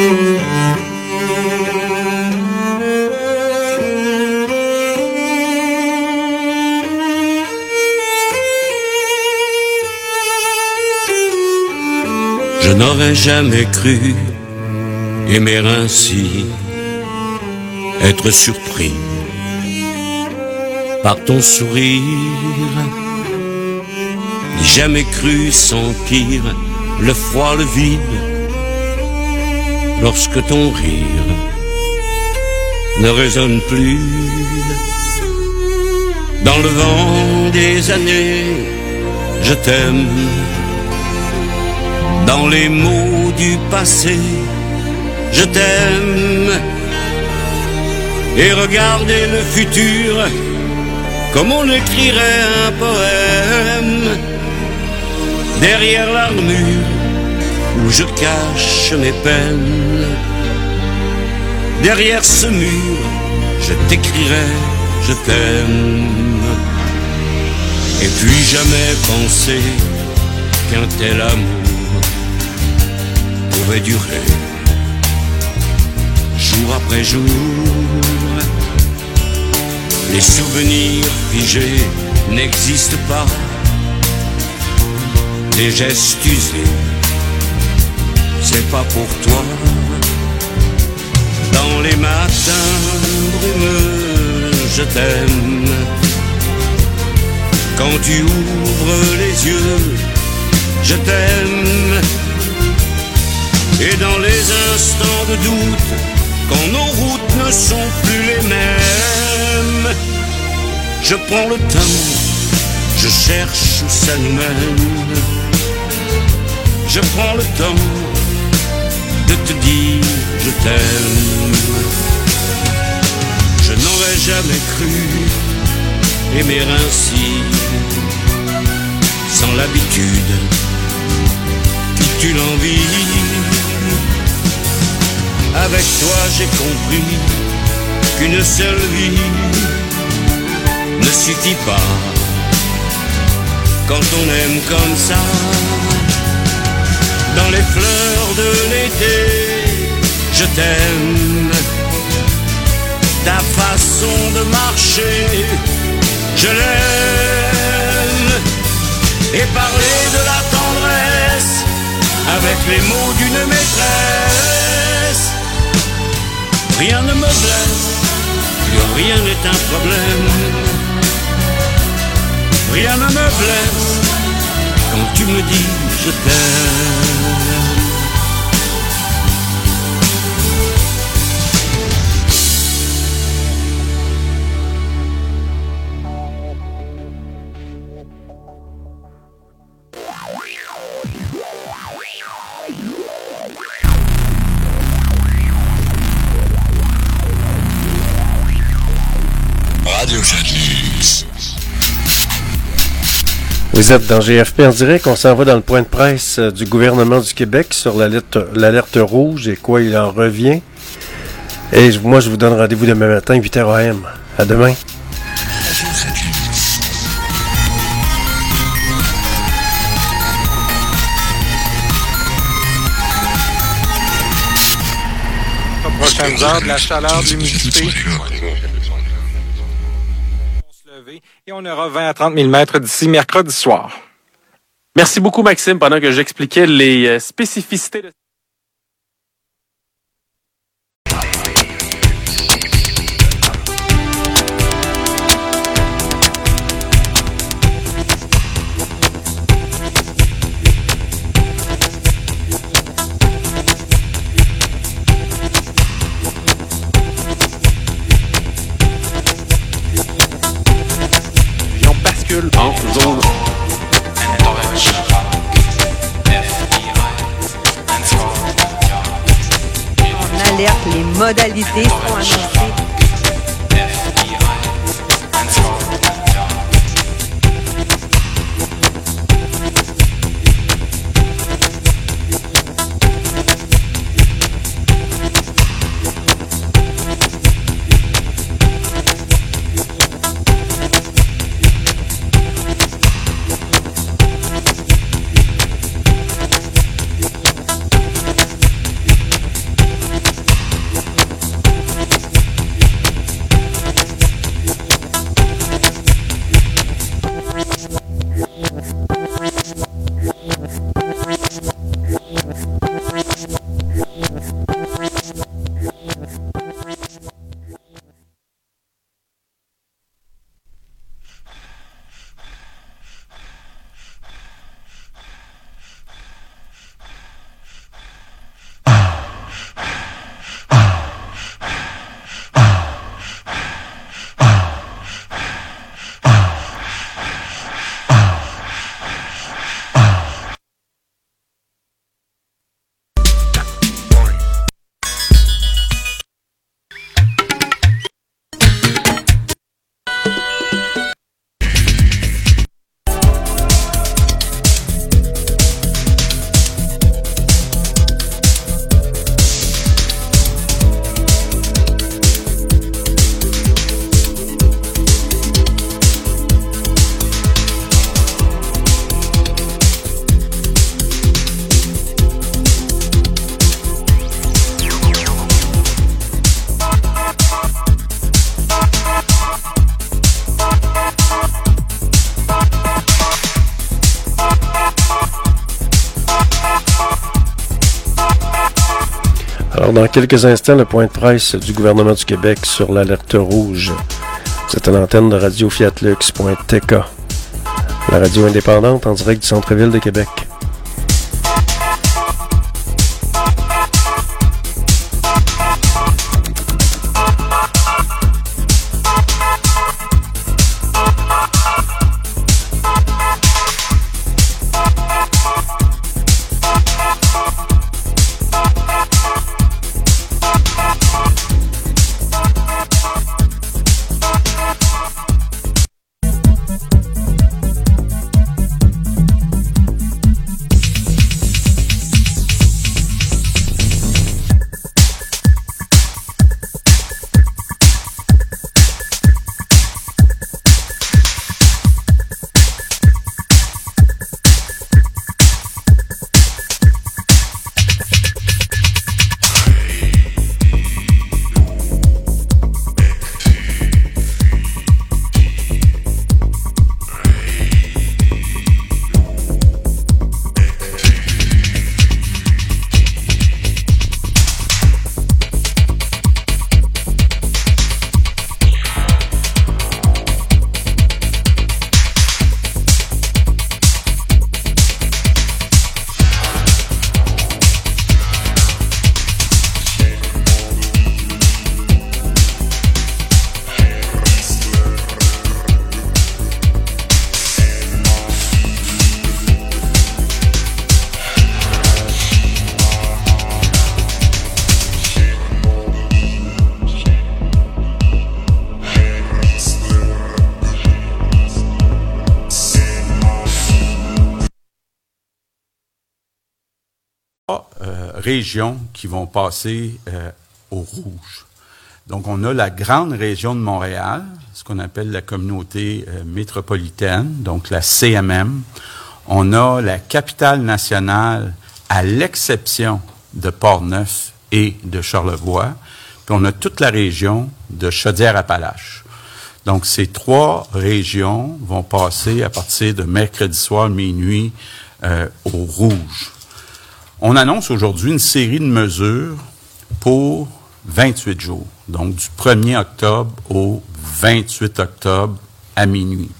Je n'aurais jamais cru aimer ainsi, être surpris par ton sourire. Ni jamais cru sentir le froid, le vide, lorsque ton rire ne résonne plus. Dans le vent des années, je t'aime. Dans les mots du passé, je t'aime. Et regarder le futur comme on écrirait un poème. Derrière l'armure où je cache mes peines, derrière ce mur, je t'écrirai je t'aime. Et puis jamais penser qu'un tel amour pouvait durer jour après jour. Les souvenirs figés n'existent pas, les gestes usés, c'est pas pour toi. Dans les matins brumeux, je t'aime. Quand tu ouvres les yeux, je t'aime. Et dans les instants de doute, quand nos routes ne sont plus les mêmes, je prends le temps, je cherche où ça nous mène. Je prends le temps de te dire je t'aime. Je n'aurais jamais cru aimer ainsi, sans l'habitude qui tue l'envie. Avec toi j'ai compris qu'une seule vie ne suffit pas quand on aime comme ça. Dans les fleurs de l'été, je t'aime. Ta façon de marcher, je l'aime. Et parler de la tendresse avec les mots d'une maîtresse. Rien ne me blesse, plus rien n'est un problème. Rien ne me blesse quand tu me dis je t'aime. Vous êtes dans GFP en direct, on s'en va dans le point de presse du gouvernement du Québec sur l'alerte rouge et quoi il en revient. Et moi, je vous donne rendez-vous demain matin, 8h AM. À demain. Prochaines heures, de la chaleur, de l'humidité. Et on aura 20 à 30 mm d'ici mercredi soir. Merci beaucoup, Maxime, pendant que j'expliquais les spécificités de... en zone. On alerte, les modalités sont annoncées. Alors, dans quelques instants, le point de presse du gouvernement du Québec sur l'alerte rouge. C'est à l'antenne de radio-fiatlux.tk, la radio indépendante en direct du centre-ville de Québec. Régions qui vont passer au rouge. Donc, on a la grande région de Montréal, ce qu'on appelle la communauté métropolitaine, donc la CMM. On a la capitale nationale, à l'exception de Portneuf et de Charlevoix. Puis on a toute la région de Chaudière-Appalaches. Donc, ces trois régions vont passer à partir de mercredi soir, minuit, au rouge. On annonce aujourd'hui une série de mesures pour 28 jours, donc du 1er octobre au 28 octobre à minuit.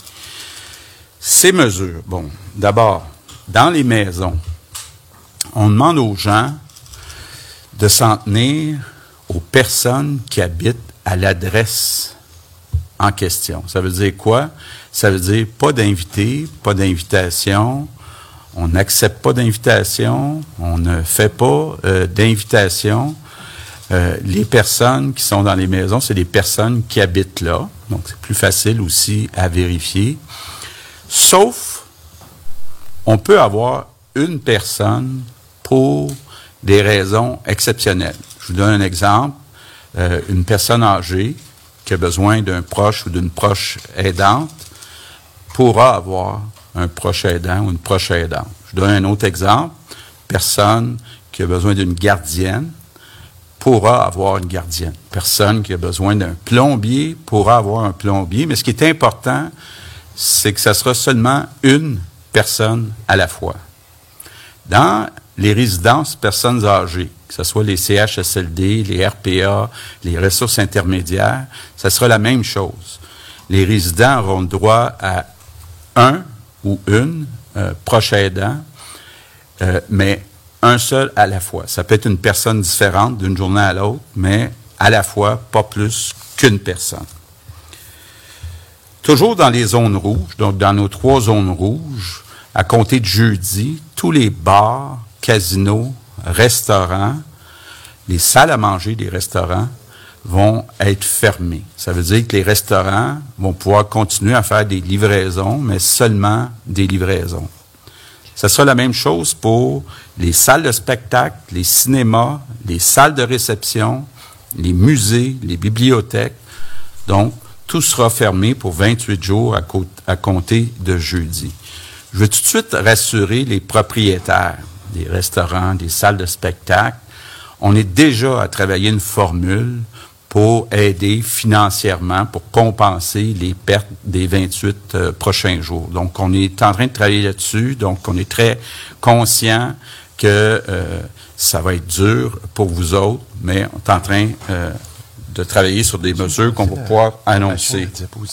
Ces mesures, bon, d'abord, dans les maisons, on demande aux gens de s'en tenir aux personnes qui habitent à l'adresse en question. Ça veut dire quoi? Ça veut dire pas d'invités, pas d'invitation. On n'accepte pas d'invitation, on ne fait pas d'invitation. Les personnes qui sont dans les maisons, c'est des personnes qui habitent là. Donc, c'est plus facile aussi à vérifier. Sauf, on peut avoir une personne pour des raisons exceptionnelles. Je vous donne un exemple. Une personne âgée qui a besoin d'un proche ou d'une proche aidante pourra avoir un proche aidant ou une proche aidante. Je donne un autre exemple. Personne qui a besoin d'une gardienne pourra avoir une gardienne. Personne qui a besoin d'un plombier pourra avoir un plombier. Mais ce qui est important, c'est que ça sera seulement une personne à la fois. Dans les résidences personnes âgées, que ce soit les CHSLD, les RPA, les ressources intermédiaires, ça sera la même chose. Les résidents auront le droit à un ou une proche aidant, mais un seul à la fois. Ça peut être une personne différente d'une journée à l'autre, mais à la fois, pas plus qu'une personne. Toujours dans les zones rouges, donc dans nos 3 zones rouges, à compter de jeudi, tous les bars, casinos, restaurants, les salles à manger des restaurants vont être fermés. Ça veut dire que les restaurants vont pouvoir continuer à faire des livraisons, mais seulement des livraisons. Ça sera la même chose pour les salles de spectacle, les cinémas, les salles de réception, les musées, les bibliothèques. Donc, tout sera fermé pour 28 jours à compter de jeudi. Je veux tout de suite rassurer les propriétaires des restaurants, des salles de spectacle. On est déjà à travailler une formule pour aider financièrement, pour compenser les pertes des 28 prochains jours. Donc, on est en train de travailler là-dessus. Donc, on est très conscient que ça va être dur pour vous autres, mais on est en train de travailler sur des mesures qu'on va pouvoir annoncer.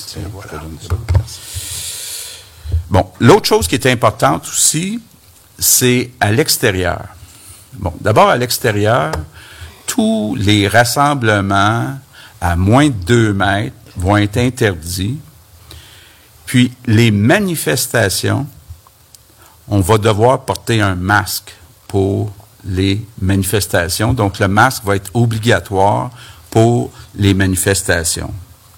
Bon, l'autre chose qui est importante aussi, c'est à l'extérieur. Bon, d'abord à l'extérieur, tous les rassemblements à moins de 2 mètres vont être interdits. Puis les manifestations, on va devoir porter un masque pour les manifestations. Donc le masque va être obligatoire pour les manifestations.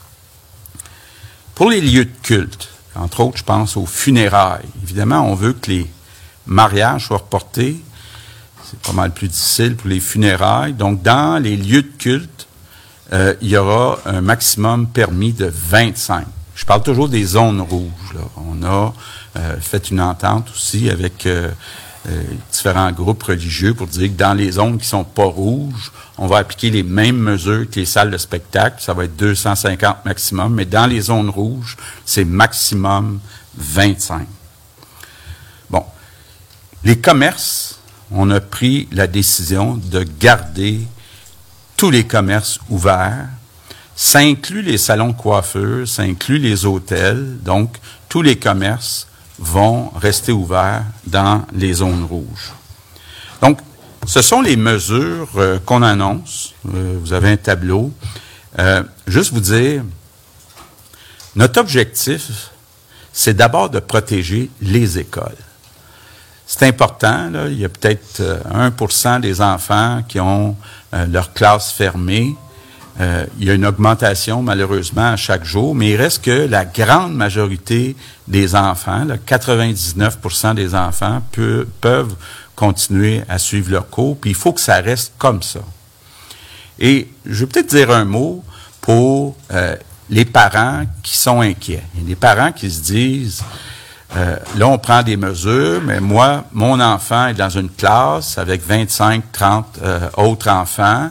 Pour les lieux de culte, entre autres, je pense aux funérailles. Évidemment, on veut que les mariages soient reportés. C'est pas mal plus difficile pour les funérailles. Donc, dans les lieux de culte, il y aura un maximum permis de 25. Je parle toujours des zones rouges, là. On a fait une entente aussi avec différents groupes religieux pour dire que dans les zones qui sont pas rouges, on va appliquer les mêmes mesures que les salles de spectacle. Ça va être 250 maximum, mais dans les zones rouges, c'est maximum 25. Bon. Les commerces, on a pris la décision de garder tous les commerces ouverts. Ça inclut les salons de coiffure, ça inclut les hôtels. Donc, tous les commerces vont rester ouverts dans les zones rouges. Donc, ce sont les mesures qu'on annonce. Vous avez un tableau. Juste vous dire, notre objectif, c'est d'abord de protéger les écoles. C'est important, là, il y a peut-être 1% des enfants qui ont leur classe fermée. Il y a une augmentation, malheureusement, à chaque jour, mais il reste que la grande majorité des enfants, là, 99% des enfants, peuvent continuer à suivre leur cours, puis il faut que ça reste comme ça. Et je vais peut-être dire un mot pour les parents qui sont inquiets. Il y a des parents qui se disent, là, on prend des mesures, mais moi, mon enfant est dans une classe avec 25, 30 autres enfants.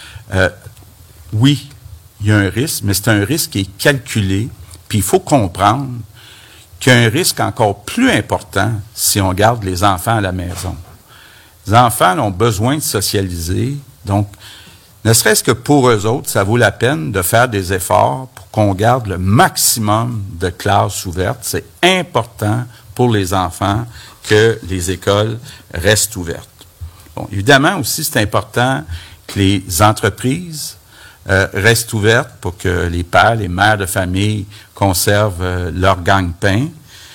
Oui, il y a un risque, mais c'est un risque qui est calculé, puis il faut comprendre qu'il y a un risque encore plus important si on garde les enfants à la maison. Les enfants ont besoin de socialiser, donc, ne serait-ce que pour eux autres, ça vaut la peine de faire des efforts pour qu'on garde le maximum de classes ouvertes. C'est important pour les enfants que les écoles restent ouvertes. Bon, évidemment aussi, c'est important que les entreprises restent ouvertes pour que les pères, les mères de famille conservent leur gagne-pain.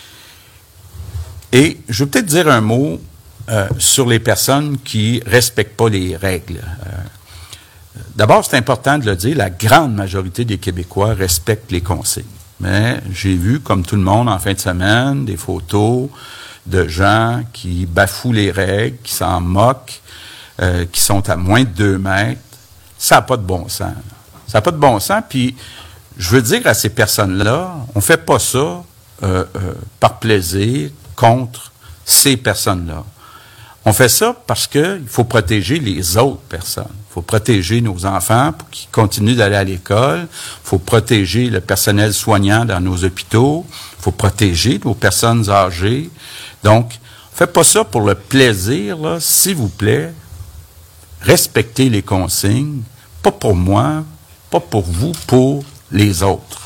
Et je vais peut-être dire un mot sur les personnes qui respectent pas les règles. D'abord, c'est important de le dire, la grande majorité des Québécois respectent les consignes. Mais j'ai vu, comme tout le monde en fin de semaine, des photos de gens qui bafouent les règles, qui s'en moquent, qui sont à moins de 2 mètres. Ça n'a pas de bon sens. Ça n'a pas de bon sens. Puis, je veux dire à ces personnes-là, on ne fait pas ça par plaisir contre ces personnes-là. On fait ça parce qu'il faut protéger les autres personnes. Il faut protéger nos enfants pour qu'ils continuent d'aller à l'école. Il faut protéger le personnel soignant dans nos hôpitaux. Il faut protéger nos personnes âgées. Donc, on ne fait pas ça pour le plaisir, là. S'il vous plaît, respectez les consignes. Pas pour moi, pas pour vous, pour les autres.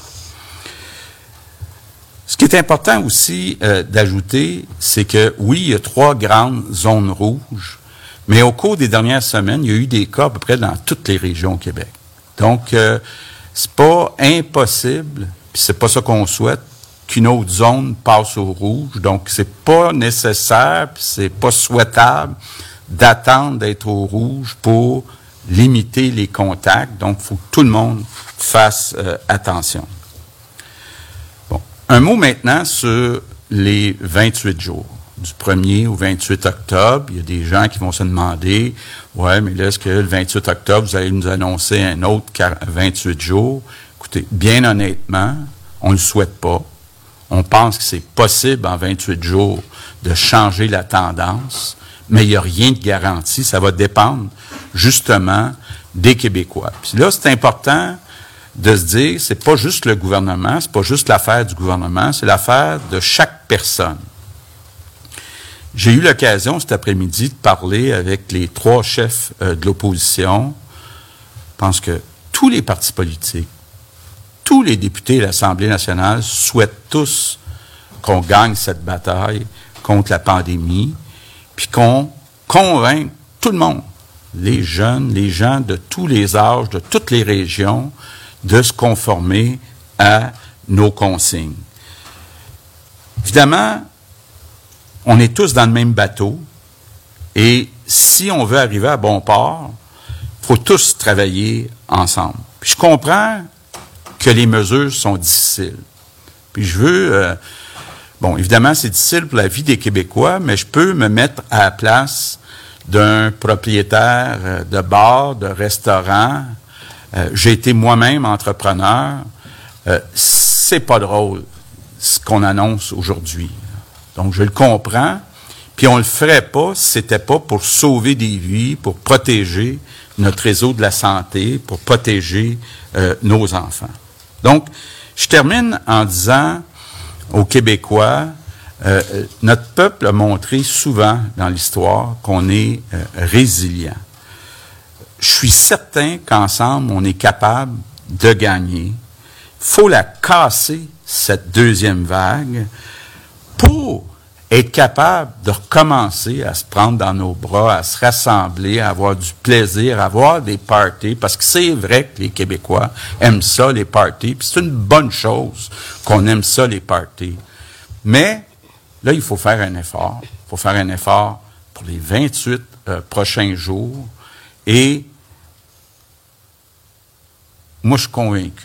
Ce qui est important aussi d'ajouter, c'est que oui, il y a 3 grandes zones rouges, mais au cours des dernières semaines, il y a eu des cas à peu près dans toutes les régions au Québec. Donc, c'est pas impossible, puis c'est pas ça qu'on souhaite, qu'une autre zone passe au rouge. Donc, c'est pas nécessaire, puis c'est pas souhaitable d'attendre d'être au rouge pour limiter les contacts. Donc, il faut que tout le monde fasse attention. Bon. Un mot maintenant sur les 28 jours. Du 1er au 28 octobre, il y a des gens qui vont se demander, « Ouais, mais là, est-ce que le 28 octobre, vous allez nous annoncer un autre 28 jours? » Écoutez, bien honnêtement, on ne le souhaite pas. On pense que c'est possible en 28 jours de changer la tendance, mais il n'y a rien de garanti. Ça va dépendre justement des Québécois. Puis là, c'est important de se dire, c'est pas juste le gouvernement, c'est pas juste l'affaire du gouvernement, c'est l'affaire de chaque personne. J'ai eu l'occasion cet après-midi de parler avec les 3 chefs de l'opposition. Je pense que tous les partis politiques, tous les députés de l'Assemblée nationale souhaitent tous qu'on gagne cette bataille contre la pandémie, puis qu'on convainc tout le monde, les jeunes, les gens de tous les âges, de toutes les régions, de se conformer à nos consignes. Évidemment, on est tous dans le même bateau, et si on veut arriver à bon port, il faut tous travailler ensemble. Puis je comprends que les mesures sont difficiles. Puis je veux... bon, évidemment, c'est difficile pour la vie des Québécois, mais je peux me mettre à la place d'un propriétaire de bar, de restaurant. J'ai été moi-même entrepreneur. C'est pas drôle, ce qu'on annonce aujourd'hui. Donc, je le comprends. Puis on le ferait pas si c'était pas pour sauver des vies, pour protéger notre réseau de la santé, pour protéger nos enfants. Donc, je termine en disant aux Québécois, notre peuple a montré souvent dans l'histoire qu'on est résilient. Je suis certain qu'ensemble, on est capable de gagner. Il faut la casser, cette deuxième vague, pour être capable de recommencer à se prendre dans nos bras, à se rassembler, à avoir du plaisir, à avoir des parties, parce que c'est vrai que les Québécois aiment ça, les parties, puis c'est une bonne chose qu'on aime ça, les parties. Mais, là, il faut faire un effort. Il faut faire un effort pour les 28 prochains jours. Et moi, je suis convaincu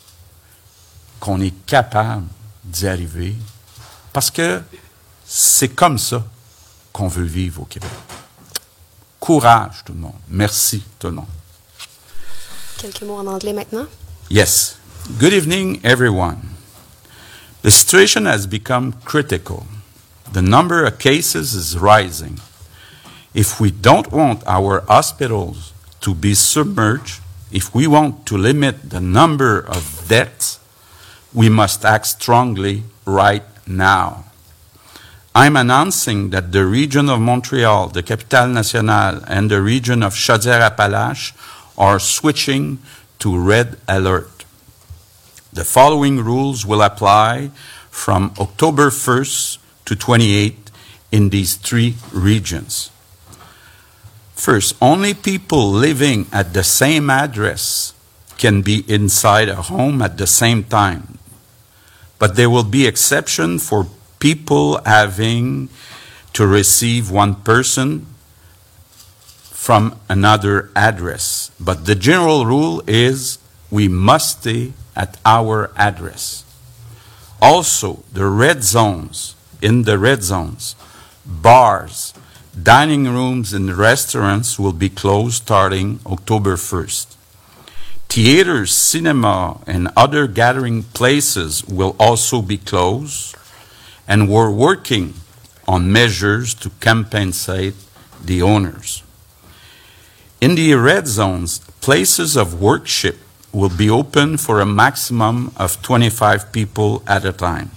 qu'on est capable d'y arriver, parce que c'est comme ça qu'on veut vivre au Québec. Courage, tout le monde. Merci, tout le monde. Quelques mots en anglais maintenant. Yes. Good evening, everyone. The situation has become critical. The number of cases is rising. If we don't want our hospitals to be submerged, if we want to limit the number of deaths, we must act strongly right now. I'm announcing that the region of Montreal, the Capitale-Nationale, and the region of Chaudière-Appalaches are switching to red alert. The following rules will apply from October 1st to 28th in these 3 regions. First, only people living at the same address can be inside a home at the same time. But there will be exception for people having to receive one person from another address. But the general rule is we must stay at our address. Also, the red zones, in the red zones, bars, dining rooms and restaurants will be closed starting October 1st. Theaters, cinema, and other gathering places will also be closed, and we're working on measures to compensate the owners. In the red zones, places of worship will be open for a maximum of 25 people at a time.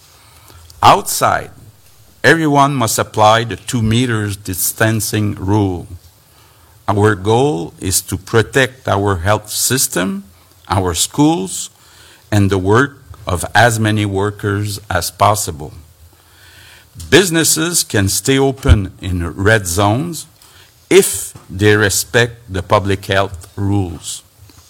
Outside, everyone must apply the 2 meters distancing rule. Our goal is to protect our health system, our schools, and the work of as many workers as possible. Businesses can stay open in red zones if they respect the public health rules.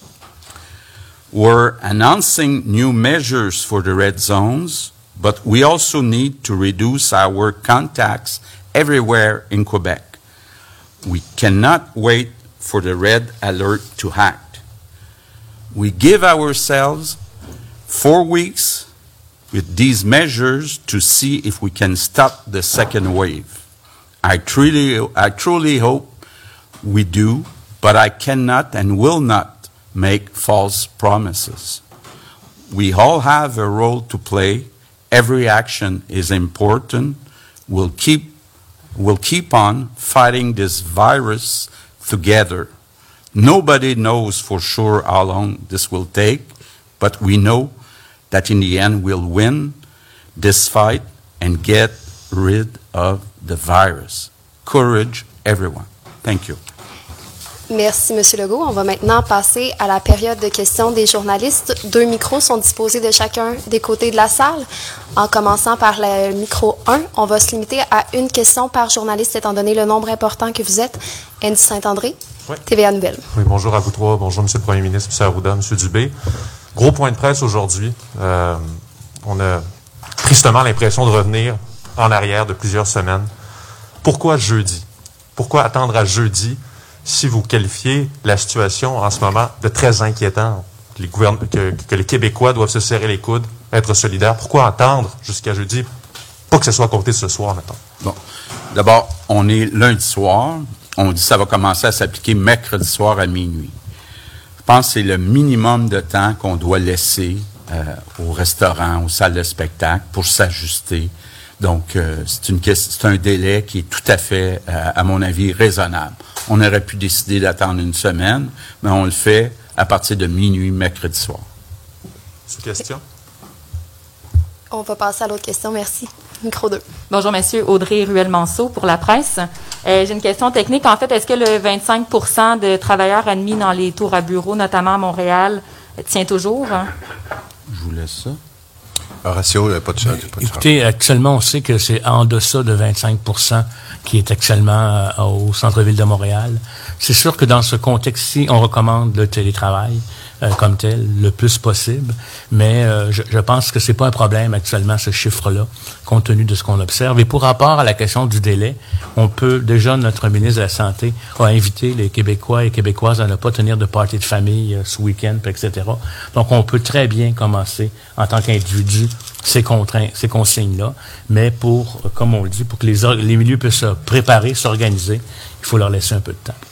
We're announcing new measures for the red zones, but we also need to reduce our contacts everywhere in Quebec. We cannot wait for the red alert to act. We give ourselves 4 weeks with these measures to see if we can stop the second wave. I truly hope we do, but I cannot and will not make false promises. We all have a role to play. Every action is important. We'll keep on fighting this virus together. Nobody knows for sure how long this will take, but we know that in the end we'll win this fight and get rid of the virus. Courage, everyone. Thank you. Merci, M. Legault. On va maintenant passer à la période de questions des journalistes. 2 micros sont disposés de chacun des côtés de la salle. En commençant par le micro 1, on va se limiter à une question par journaliste, étant donné le nombre important que vous êtes. Andy Saint-André, oui. TVA Nouvelles. Oui, bonjour à vous trois. Bonjour, M. le Premier ministre, M. Arruda, M. Dubé. Gros point de presse aujourd'hui. On a tristement l'impression de revenir en arrière de plusieurs semaines. Pourquoi jeudi? Pourquoi attendre à jeudi si vous qualifiez la situation en ce moment de très inquiétante? Que les Québécois doivent se serrer les coudes, être solidaires. Pourquoi attendre jusqu'à jeudi? Pas que ce soit à compter de ce soir, mettons. Bon. D'abord, on est lundi soir. On dit que ça va commencer à s'appliquer mercredi soir à minuit. Je pense que c'est le minimum de temps qu'on doit laisser aux restaurants, aux salles de spectacle pour s'ajuster. Donc, c'est un délai qui est tout à fait, à mon avis, raisonnable. On aurait pu décider d'attendre une semaine, mais on le fait à partir de minuit, mercredi soir. Sous question? On va passer à l'autre question. Merci. Micro 2. Bonjour, monsieur. Audrey Ruel-Manceau pour la presse. J'ai une question technique. En fait, est-ce que le 25 % de travailleurs admis dans les tours à bureaux, notamment à Montréal, tient toujours? Je vous laisse ça. Horacio, pas de chance. Écoutez, actuellement, on sait que c'est en deçà de 25 % qui est actuellement au centre-ville de Montréal. C'est sûr que dans ce contexte-ci, on recommande le télétravail comme tel, le plus possible, mais je pense que c'est pas un problème actuellement, ce chiffre-là, compte tenu de ce qu'on observe. Et pour rapport à la question du délai, on peut, déjà, notre ministre de la Santé a invité les Québécois et Québécoises à ne pas tenir de party de famille ce week-end, etc. Donc, on peut très bien commencer, en tant qu'individu, ces consignes-là, mais pour, comme on le dit, pour que les milieux puissent se préparer, s'organiser, il faut leur laisser un peu de temps.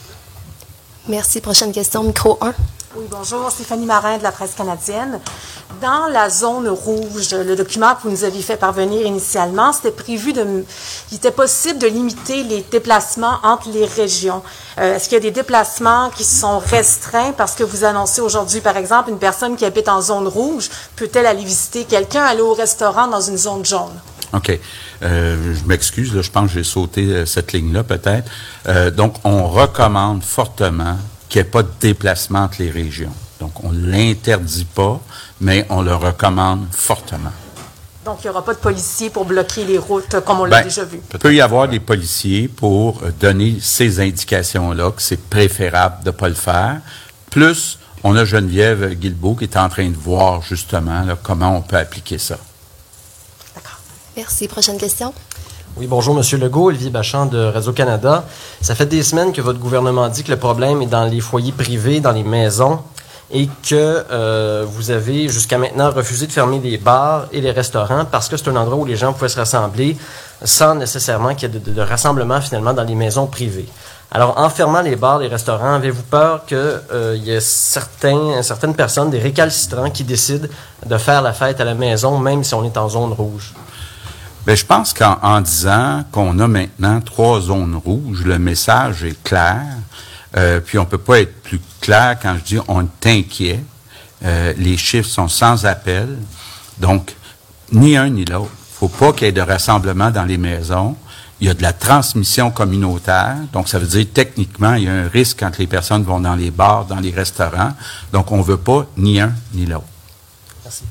Merci. Prochaine question, micro 1. Oui, bonjour, Stéphanie Marin de la presse canadienne. Dans la zone rouge, le document que vous nous aviez fait parvenir initialement, c'était prévu il était possible de limiter les déplacements entre les régions. Est-ce qu'il y a des déplacements qui sont restreints parce que vous annoncez aujourd'hui, par exemple, une personne qui habite en zone rouge, peut-elle aller visiter quelqu'un, aller au restaurant dans une zone jaune? OK. Je m'excuse, là, je pense que j'ai sauté cette ligne-là peut-être. Donc, on recommande fortement qu'il n'y ait pas de déplacement entre les régions. Donc, on ne l'interdit pas, mais on le recommande fortement. Donc, il n'y aura pas de policiers pour bloquer les routes, comme on l'a déjà vu. Il peut y avoir des policiers pour donner ces indications-là, que c'est préférable de ne pas le faire. Plus, on a Geneviève Guilbeault qui est en train de voir, justement, là, comment on peut appliquer ça. D'accord. Merci. Prochaine question. Oui, bonjour, M. Legault, Olivier Bachand de Radio-Canada. Ça fait des semaines que votre gouvernement dit que le problème est dans les foyers privés, dans les maisons, et que vous avez jusqu'à maintenant refusé de fermer les bars et les restaurants parce que c'est un endroit où les gens pouvaient se rassembler sans nécessairement qu'il y ait de rassemblement finalement dans les maisons privées. Alors, en fermant les bars, les restaurants, avez-vous peur qu'il y ait certaines personnes, des récalcitrants, qui décident de faire la fête à la maison, même si on est en zone rouge? Bien, je pense qu'en disant qu'on a maintenant 3 zones rouges, le message est clair. Puis on peut pas être plus clair quand je dis on est inquiet. Les chiffres sont sans appel. Donc, ni un ni l'autre. Faut pas qu'il y ait de rassemblement dans les maisons. Il y a de la transmission communautaire. Donc, ça veut dire techniquement, il y a un risque quand les personnes vont dans les bars, dans les restaurants. Donc, on veut pas ni un ni l'autre. Merci.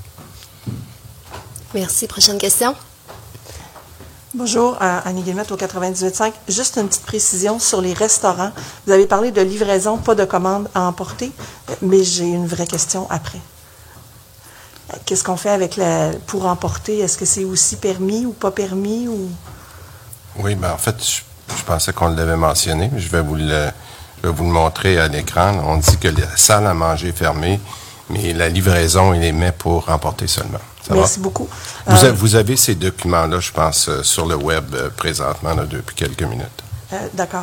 Merci. Prochaine question. Bonjour, Annie Guillemette au 98.5. Juste une petite précision sur les restaurants. Vous avez parlé de livraison, pas de commande à emporter, mais j'ai une vraie question après. Qu'est-ce qu'on fait pour emporter? Est-ce que c'est aussi permis ou pas permis? Ou... Oui, bien en fait, je pensais qu'on l'avait mentionné. Je vais vous le montrer à l'écran. On dit que la salle à manger est fermée, mais la livraison, il est mis pour emporter seulement. Merci beaucoup. Vous avez ces documents-là, je pense, sur le web présentement, là, depuis quelques minutes. D'accord.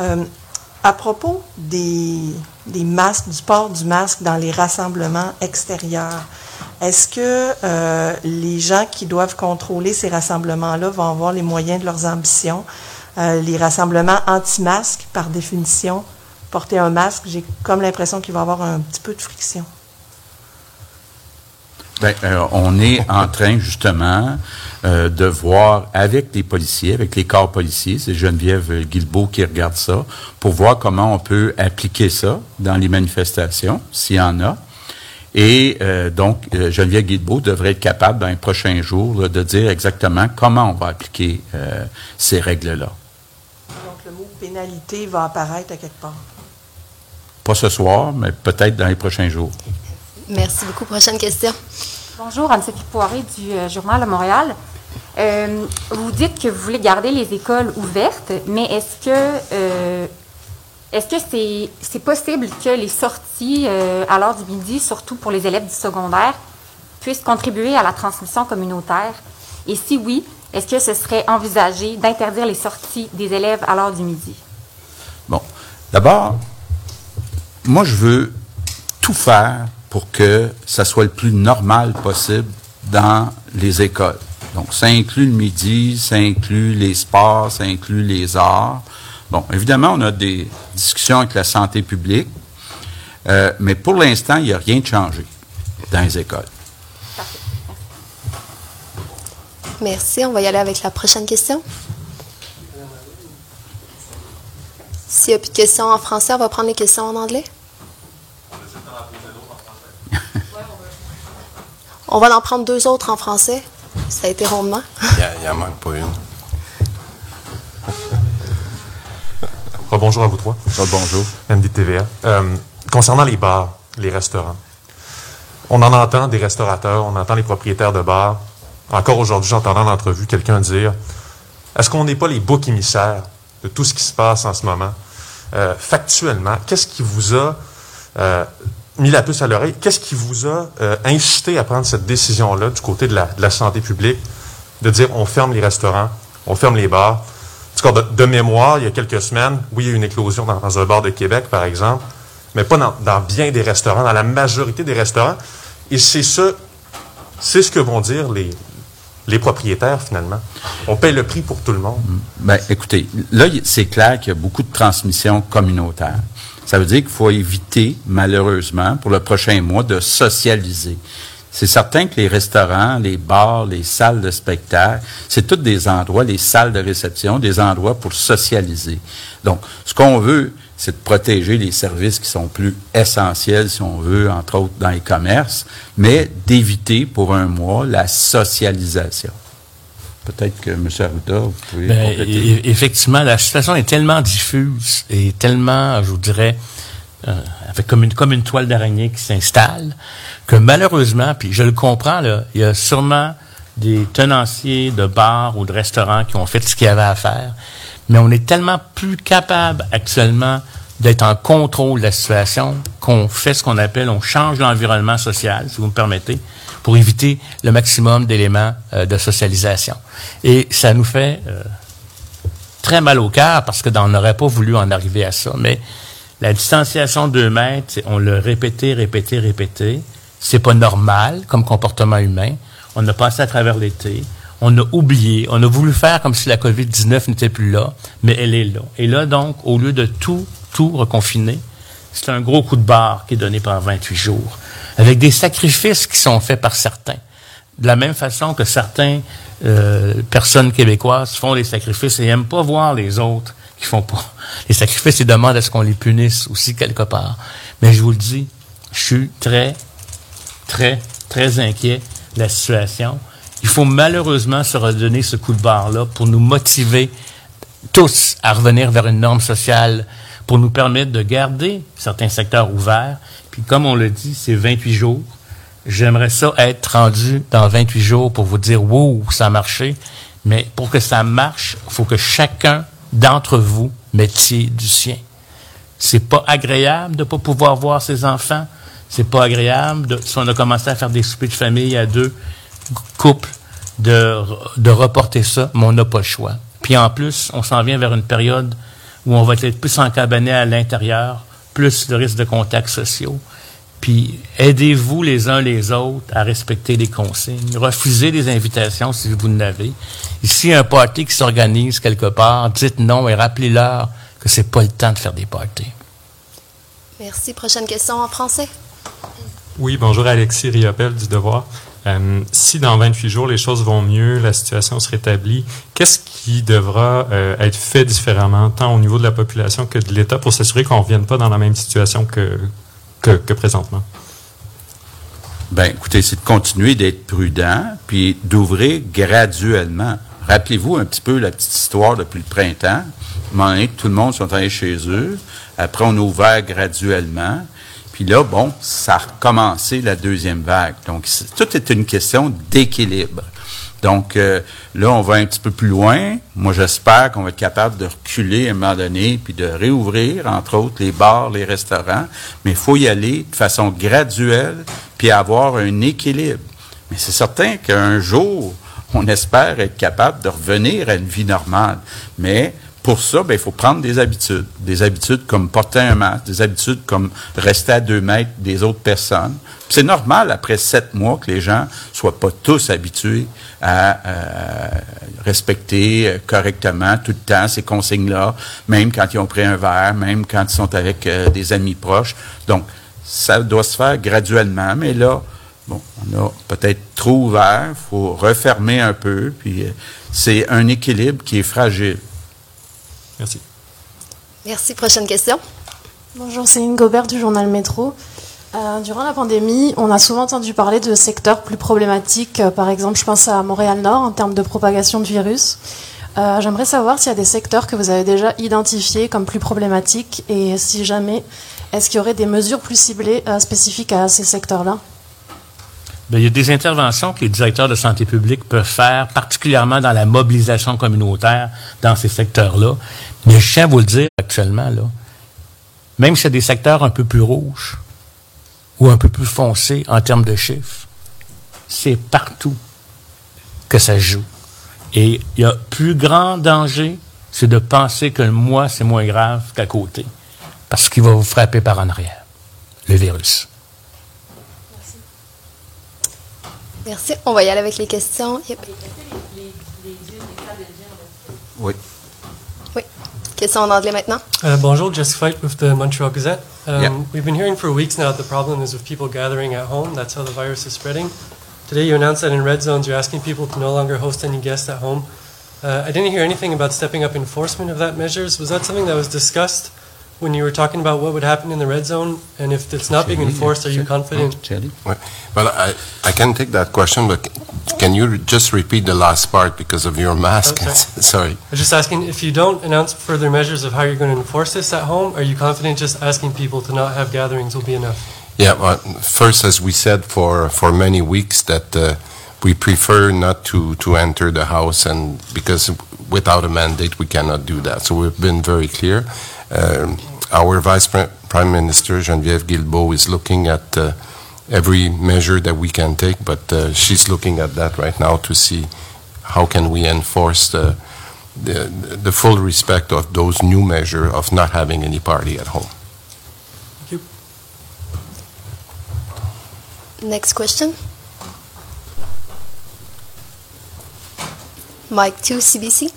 À propos des masques, du port du masque dans les rassemblements extérieurs, est-ce que les gens qui doivent contrôler ces rassemblements-là vont avoir les moyens de leurs ambitions? Les rassemblements anti-masques, par définition, porter un masque, j'ai comme l'impression qu'il va y avoir un petit peu de friction. On est en train, justement, de voir avec les policiers, avec les corps policiers, c'est Geneviève Guilbeault qui regarde ça, pour voir comment on peut appliquer ça dans les manifestations, s'il y en a. Et donc, Geneviève Guilbeault devrait être capable, dans les prochains jours, là, de dire exactement comment on va appliquer ces règles-là. Donc, le mot pénalité va apparaître à quelque part. Pas ce soir, mais peut-être dans les prochains jours. Merci beaucoup. Prochaine question. Bonjour, Anne-Sophie Poiré du Journal de Montréal. Vous dites que vous voulez garder les écoles ouvertes, mais est-ce que c'est possible que les sorties à l'heure du midi, surtout pour les élèves du secondaire, puissent contribuer à la transmission communautaire? Et si oui, est-ce que ce serait envisagé d'interdire les sorties des élèves à l'heure du midi? Bon, d'abord, moi, je veux tout faire pour que ça soit le plus normal possible dans les écoles. Donc, ça inclut le midi, ça inclut les sports, ça inclut les arts. Bon, évidemment, on a des discussions avec la santé publique, mais pour l'instant, il n'y a rien de changé dans les écoles. Merci. On va y aller avec la prochaine question. S'il n'y a plus de questions en français, on va prendre les questions en anglais. On va en prendre 2 autres en français. Ça a été rondement. Il en manque pas une. Bonjour à vous trois. Bonjour. NDTVA. Concernant les bars, les restaurants, on en entend des restaurateurs, on entend les propriétaires de bars. Encore aujourd'hui, j'entendais en entrevue quelqu'un dire « Est-ce qu'on n'est pas les boucs émissaires de tout ce qui se passe en ce moment? Factuellement, qu'est-ce qui vous a mis la puce à l'oreille? Qu'est-ce qui vous a incité à prendre cette décision-là du côté de la santé publique, de dire on ferme les restaurants, on ferme les bars? En tout cas, de mémoire, il y a quelques semaines, oui, il y a eu une éclosion dans un bar de Québec, par exemple, mais pas dans bien des restaurants, dans la majorité des restaurants. Et c'est ce que vont dire les propriétaires, finalement. On paie le prix pour tout le monde. Bien, écoutez, là, c'est clair qu'il y a beaucoup de transmission communautaire. Ça veut dire qu'il faut éviter, malheureusement, pour le prochain mois, de socialiser. C'est certain que les restaurants, les bars, les salles de spectacle, c'est tous des endroits, les salles de réception, des endroits pour socialiser. Donc, ce qu'on veut, c'est de protéger les services qui sont plus essentiels, si on veut, entre autres dans les commerces, mais d'éviter pour un mois la socialisation. Peut-être que M. Arruda, vous pouvez compléter. Effectivement, la situation est tellement diffuse et tellement, je vous dirais, avec comme une toile d'araignée qui s'installe, que malheureusement, puis je le comprends, là, il y a sûrement des tenanciers de bars ou de restaurants qui ont fait ce qu'il y avait à faire, mais on est tellement plus capable actuellement d'être en contrôle de la situation qu'on fait ce qu'on appelle, on change l'environnement social, si vous me permettez, pour éviter le maximum d'éléments de socialisation. Et ça nous fait très mal au cœur parce que on n'aurait pas voulu en arriver à ça. Mais la distanciation de 2 mètres, on l'a répété. C'est pas normal comme comportement humain. On a passé à travers l'été. On a oublié. On a voulu faire comme si la COVID-19 n'était plus là, mais elle est là. Et là, donc, au lieu de tout reconfiner, c'est un gros coup de barre qui est donné pendant 28 jours, avec des sacrifices qui sont faits par certains. De la même façon que certaines personnes québécoises font des sacrifices et n'aiment pas voir les autres qui font pas les sacrifices et demandent à ce qu'on les punisse aussi quelque part. Mais je vous le dis, je suis très, très, très inquiet de la situation. Il faut malheureusement se redonner ce coup de barre-là pour nous motiver tous à revenir vers une norme sociale, pour nous permettre de garder certains secteurs ouverts. Puis comme on le dit, c'est 28 jours. J'aimerais ça être rendu dans 28 jours pour vous dire « wow, ça a marché ». Mais pour que ça marche, il faut que chacun d'entre vous mettiez du sien. C'est pas agréable de pas pouvoir voir ses enfants. C'est pas agréable si on a commencé à faire des soupers de famille à 2 couples de reporter ça, mais on n'a pas le choix. Puis en plus, on s'en vient vers une période où on va être plus encabané à l'intérieur, plus le risque de contacts sociaux. Puis aidez-vous les uns les autres à respecter les consignes. Refusez les invitations si vous n'avez. Ici, il y a un party qui s'organise quelque part, dites non et rappelez-leur que c'est pas le temps de faire des parties. Merci. Prochaine question en français. Oui, bonjour Alexis Riopel du Devoir. Si dans 28 jours, les choses vont mieux, la situation se rétablit, qu'est-ce qui devra être fait différemment, tant au niveau de la population que de l'État, pour s'assurer qu'on ne revienne pas dans la même situation que présentement? Bien, écoutez, c'est de continuer d'être prudent, puis d'ouvrir graduellement. Rappelez-vous un petit peu la petite histoire depuis le printemps. À un moment donné, tout le monde sont allés chez eux. Après, on a ouvert graduellement. Puis là, bon, ça a recommencé la deuxième vague. Donc, tout est une question d'équilibre. Donc, là, on va un petit peu plus loin. Moi, j'espère qu'on va être capable de reculer à un moment donné, puis de réouvrir, entre autres, les bars, les restaurants. Mais il faut y aller de façon graduelle, puis avoir un équilibre. Mais c'est certain qu'un jour, on espère être capable de revenir à une vie normale. Mais pour ça, il faut prendre des habitudes. Des habitudes comme porter un masque, des habitudes comme rester à 2 mètres des autres personnes. Puis c'est normal, après 7 mois, que les gens soient pas tous habitués à respecter correctement tout le temps ces consignes-là, même quand ils ont pris un verre, même quand ils sont avec des amis proches. Donc, ça doit se faire graduellement, mais là, bon, on a peut-être trop ouvert, il faut refermer un peu, puis c'est un équilibre qui est fragile. Merci. Merci. Prochaine question. Bonjour, Céline Gobert du journal Métro. Durant la pandémie, on a souvent entendu parler de secteurs plus problématiques. Par exemple, je pense à Montréal-Nord en termes de propagation de virus. J'aimerais savoir s'il y a des secteurs que vous avez déjà identifiés comme plus problématiques et si jamais, est-ce qu'il y aurait des mesures plus ciblées spécifiques à ces secteurs-là? Bien, il y a des interventions que les directeurs de santé publique peuvent faire, particulièrement dans la mobilisation communautaire dans ces secteurs-là. Mais je tiens à vous le dire actuellement, là, même si c'est des secteurs un peu plus rouges ou un peu plus foncés en termes de chiffres, c'est partout que ça se joue. Et il y a plus grand danger, c'est de penser que moi, c'est moins grave qu'à côté. Parce qu'il va vous frapper par en arrière, le virus. Merci. On va y aller avec les questions. Yep. Oui. Oui. Question en anglais maintenant. Bonjour, Jesse Fight with the Montreal Gazette. Yeah. We've been hearing for weeks now that the problem is with people gathering at home. That's how the virus is spreading. Today you announced that in red zones you're asking people to no longer host any guests at home. I didn't hear anything about stepping up enforcement of that measures. Was that something that was discussed when you were talking about what would happen in the red zone? And if it's not being enforced, are you confident? Well, I can take that question, but can you just repeat the last part because of your mask? Sorry. I was just asking, if you don't announce further measures of how you're going to enforce this at home, are you confident just asking people to not have gatherings will be enough? Yeah, well, first, as we said for many weeks, that we prefer not to enter the house, and because without a mandate we cannot do that. So we've been very clear. Our Vice Prime Minister, Geneviève Guilbeault, is looking at every measure that we can take, but she's looking at that right now to see how can we enforce the full respect of those new measures of not having any party at home. Thank you. Next question. Mike 2, CBC.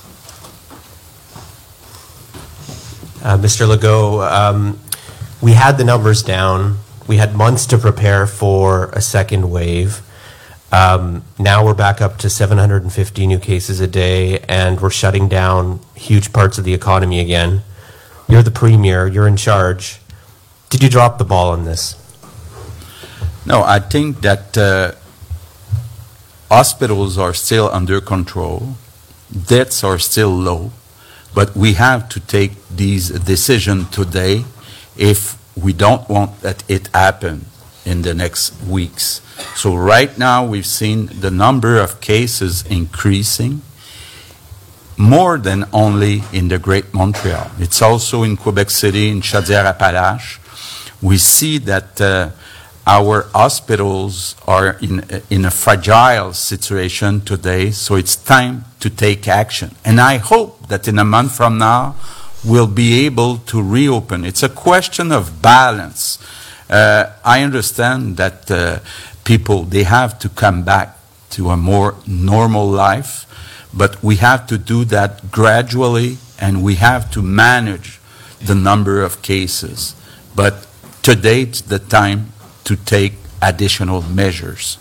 Mr. Legault, we had the numbers down. We had months to prepare for a second wave. Now we're back up to 750 new cases a day, and we're shutting down huge parts of the economy again. You're the premier. You're in charge. Did you drop the ball on this? No, I think that hospitals are still under control. Deaths are still low. But we have to take these decisions today if we don't want that it happen in the next weeks. So right now we've seen the number of cases increasing more than only in the Great Montreal. It's also in Quebec City, in Chaudière-Appalaches. We see that our hospitals are in a fragile situation today, so it's time to take action. And I hope that in a month from now, we'll be able to reopen. It's a question of balance. I understand that people, they have to come back to a more normal life, but we have to do that gradually, and we have to manage the number of cases. But today, it's the time to take additional measures.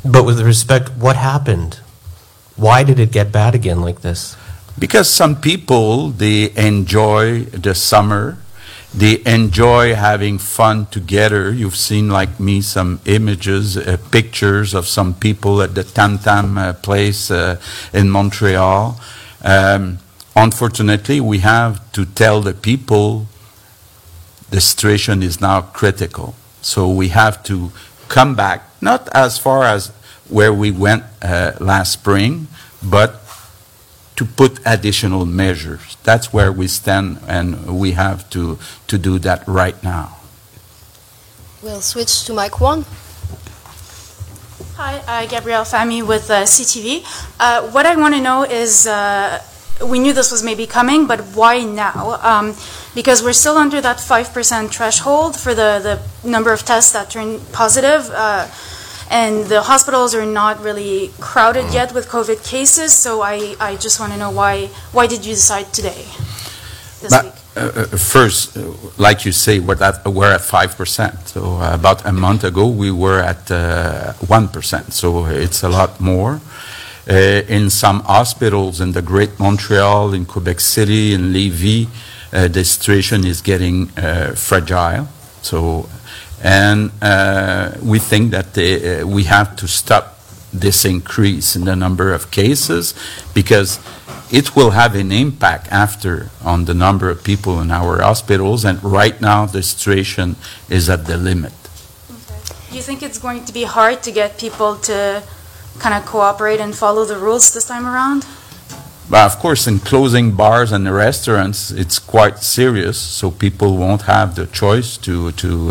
But with respect, what happened? Why did it get bad again like this? Because some people, they enjoy the summer. They enjoy having fun together. You've seen, like me, some images, pictures of some people at the Tam Tam place in Montreal. Unfortunately, we have to tell the people the situation is now critical. So we have to come back, not as far as where we went last spring, but to put additional measures. That's where we stand, and we have to do that right now. We'll switch to mic 1. Hi, Gabrielle Fami with CTV. What I want to know is, we knew this was maybe coming, but why now? Because we're still under that 5% threshold for the number of tests that turn positive, and the hospitals are not really crowded yet with COVID cases, so I just want to know why did you decide today, this week? First, like you say, we're at 5%. So about a month ago, we were at 1%. So it's a lot more. In some hospitals in the Great Montreal, in Quebec City, in Lévis, the situation is getting fragile. So, and we think that we have to stop this increase in the number of cases, because it will have an impact after on the number of people in our hospitals, and right now the situation is at the limit. Okay. Do you think it's going to be hard to get people to kind of cooperate and follow the rules this time around? But of course, in closing bars and restaurants, it's quite serious, so people won't have the choice to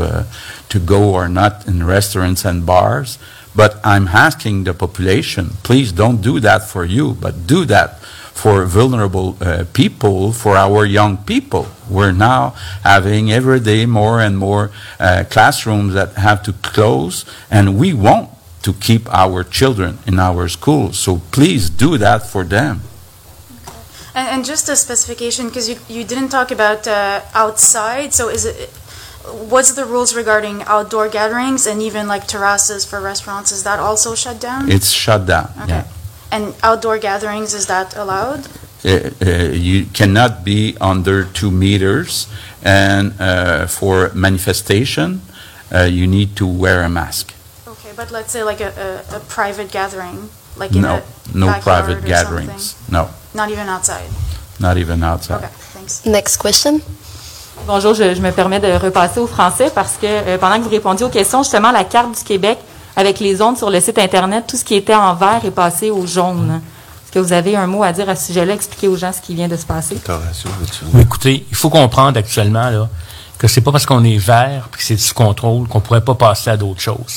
go or not in restaurants and bars. But I'm asking the population, please don't do that for you, but do that for vulnerable people, for our young people. We're now having every day more and more classrooms that have to close, and we want to keep our children in our schools. So please do that for them. Okay. And just a specification, because you didn't talk about outside, so what's the rules regarding outdoor gatherings and even like terraces for restaurants? Is that also shut down? It's shut down, okay. Yeah. And outdoor gatherings, is that allowed? You cannot be under 2 meters, and for manifestation, you need to wear a mask. Okay, but let's say like a private gathering, like in no private gatherings. No. Not even outside. Not even outside. Okay, thanks. Next question. Bonjour, je me permets de repasser au français parce que pendant que vous répondiez aux questions, justement, la carte du Québec avec les zones sur le site Internet, tout ce qui était en vert est passé au jaune. Est-ce que vous avez un mot à dire à ce sujet-là, expliquer aux gens ce qui vient de se passer? Oui, écoutez, il faut comprendre actuellement là, que c'est pas parce qu'on est vert et que c'est sous contrôle qu'on pourrait pas passer à d'autres choses.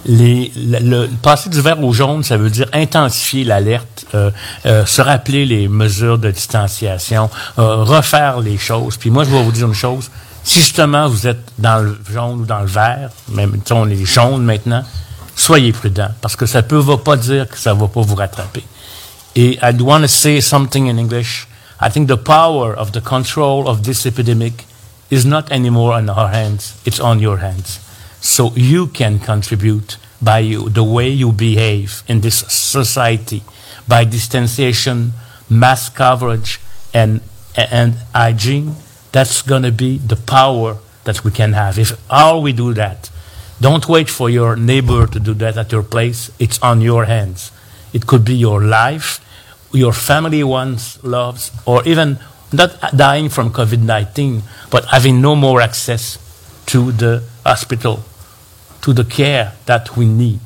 Le passer du vert au jaune, ça veut dire intensifier l'alerte, se rappeler les mesures de distanciation, refaire les choses. Puis moi, je vais vous dire une chose. Si justement vous êtes dans le jaune ou dans le vert, même mettons les jaunes maintenant, soyez prudents, parce que ça peut pas dire que ça va pas vous rattraper. Et I want to say something in English. I think the power of the control of this epidemic is not anymore on our hands, it's on your hands. So you can contribute by the way you behave in this society, by distanciation, mask coverage, and hygiene. That's going to be the power that we can have. If all we do that, don't wait for your neighbor to do that at your place. It's on your hands. It could be your life, your family one's loves, or even not dying from COVID-19, but having no more access to the hospital, to the care that we need.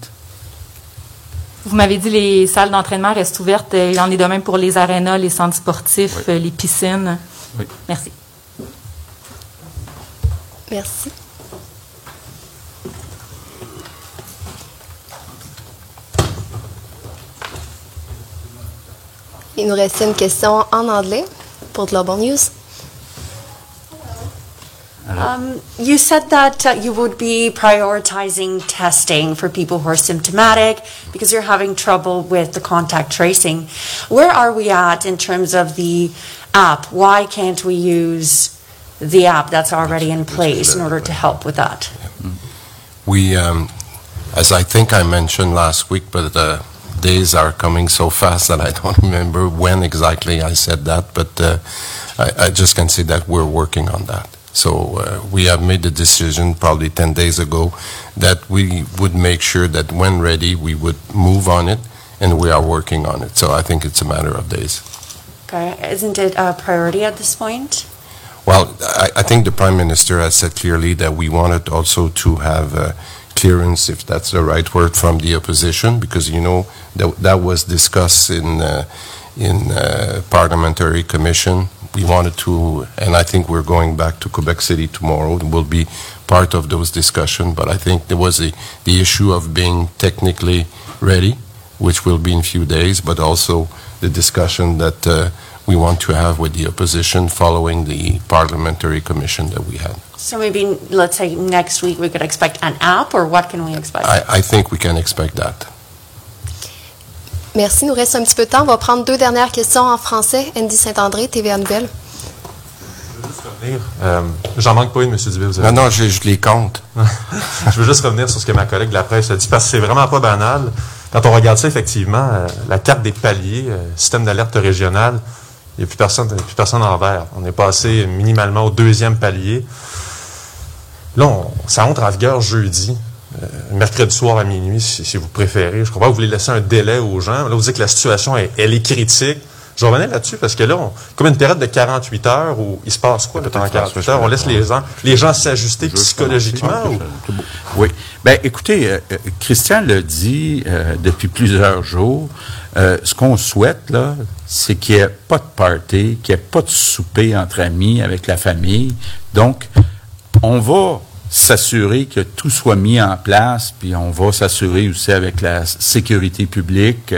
Vous m'avez dit les salles d'entraînement restent ouvertes. Il en est de même pour les arénas, les centres sportifs, oui. Les piscines. Oui. Merci. Merci. Il nous restait une question en anglais pour Global News. You said that you would be prioritizing testing for people who are symptomatic because you're having trouble with the contact tracing. Where are we at in terms of the app? Why can't we use the app that's already in place in order to help with that? We As I think I mentioned last week, but days are coming so fast that I don't remember when exactly I said that, but I just can say that we're working on that. So we have made the decision probably 10 days ago that we would make sure that when ready, we would move on it, and we are working on it. So I think it's a matter of days. Okay. Isn't it a priority at this point? Well, I think the Prime Minister has said clearly that we wanted also to have clearance, if that's the right word, from the opposition, because, you know, that was discussed in parliamentary commission. We wanted to, and I think we're going back to Quebec City tomorrow. It will be part of those discussions, but I think there was the issue of being technically ready, which will be in a few days, but also the discussion that we want to have with the opposition following the parliamentary commission that we had. So maybe, let's say, next week we could expect an app, or what can we expect? I think we can expect that. Merci. Il nous reste un petit peu de temps. On va prendre 2 dernières questions en français. Andy Saint-André, TVA Nouvelle. Je veux juste revenir. J'en manque pas une, M. Dubé. Vous avez... Non, je les compte. Je veux juste revenir sur ce que ma collègue de la presse a dit, parce que c'est vraiment pas banal. Quand on regarde ça, effectivement, la carte des paliers, système d'alerte régional, il n'y a plus personne en vert. On est passé minimalement au 2e palier. Là, ça entre en vigueur jeudi. Mercredi soir à minuit, si vous préférez. Je comprends que vous voulez laisser un délai aux gens. Là, vous dites que la situation, elle est critique. Je revenais là-dessus parce que là, comme une période de 48 heures où il se passe quoi pendant 48 heures? On laisse les gens s'ajuster psychologiquement? Oui. Bien, écoutez, Christian l'a dit depuis plusieurs jours. Ce qu'on souhaite, là, c'est qu'il n'y ait pas de party, qu'il n'y ait pas de souper entre amis avec la famille. Donc, on va s'assurer que tout soit mis en place, puis on va s'assurer aussi avec la sécurité publique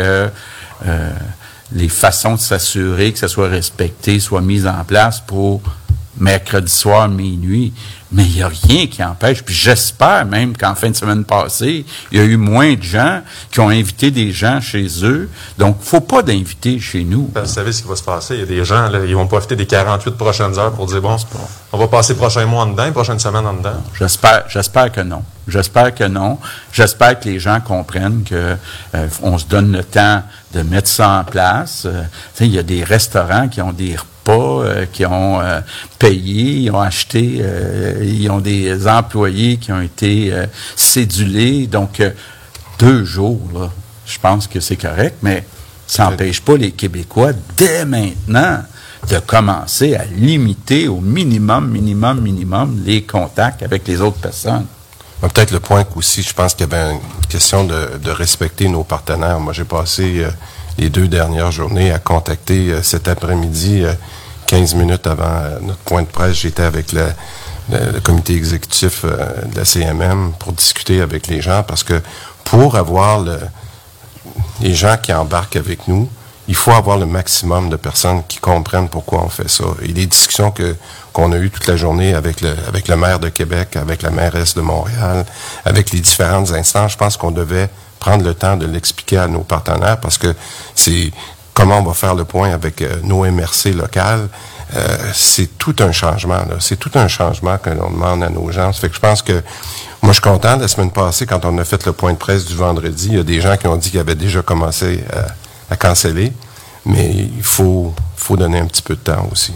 les façons de s'assurer que ça soit respecté soient mises en place pour mercredi soir, minuit. Mais il n'y a rien qui empêche. Puis j'espère même qu'en fin de semaine passée, il y a eu moins de gens qui ont invité des gens chez eux. Donc, il ne faut pas d'invités chez nous. Vous savez ce qui va se passer. Il y a des gens, là, ils vont profiter des 48 prochaines heures pour dire, bon, on va passer le prochain mois en dedans, prochaine semaine en dedans. J'espère que non. J'espère que non. J'espère que les gens comprennent que on se donne le temps de mettre ça en place. Il y a des restaurants qui ont des repas, qui ont payé, ils ont acheté, ils ont des employés qui ont été cédulés. Donc, 2 jours, là, je pense que c'est correct, mais ça n'empêche pas les Québécois, dès maintenant, de commencer à limiter au minimum les contacts avec les autres personnes. Peut-être le point aussi, je pense qu'il y avait une question de respecter nos partenaires. Moi, j'ai passé les 2 dernières journées à contacter cet après-midi, 15 minutes avant notre point de presse, j'étais avec le comité exécutif de la CMM pour discuter avec les gens, parce que pour avoir les gens qui embarquent avec nous, il faut avoir le maximum de personnes qui comprennent pourquoi on fait ça. Et les discussions qu'on a eues toute la journée avec le maire de Québec, avec la mairesse de Montréal, avec les différentes instances, je pense qu'on devait prendre le temps de l'expliquer à nos partenaires, parce que c'est comment on va faire le point avec nos MRC locales. C'est tout un changement, là. C'est tout un changement que l'on demande à nos gens. Ça fait que je pense que moi, je suis content. La semaine passée, quand on a fait le point de presse du vendredi, il y a des gens qui ont dit qu'ils avaient déjà commencé à canceller, mais il faut donner un petit peu de temps aussi.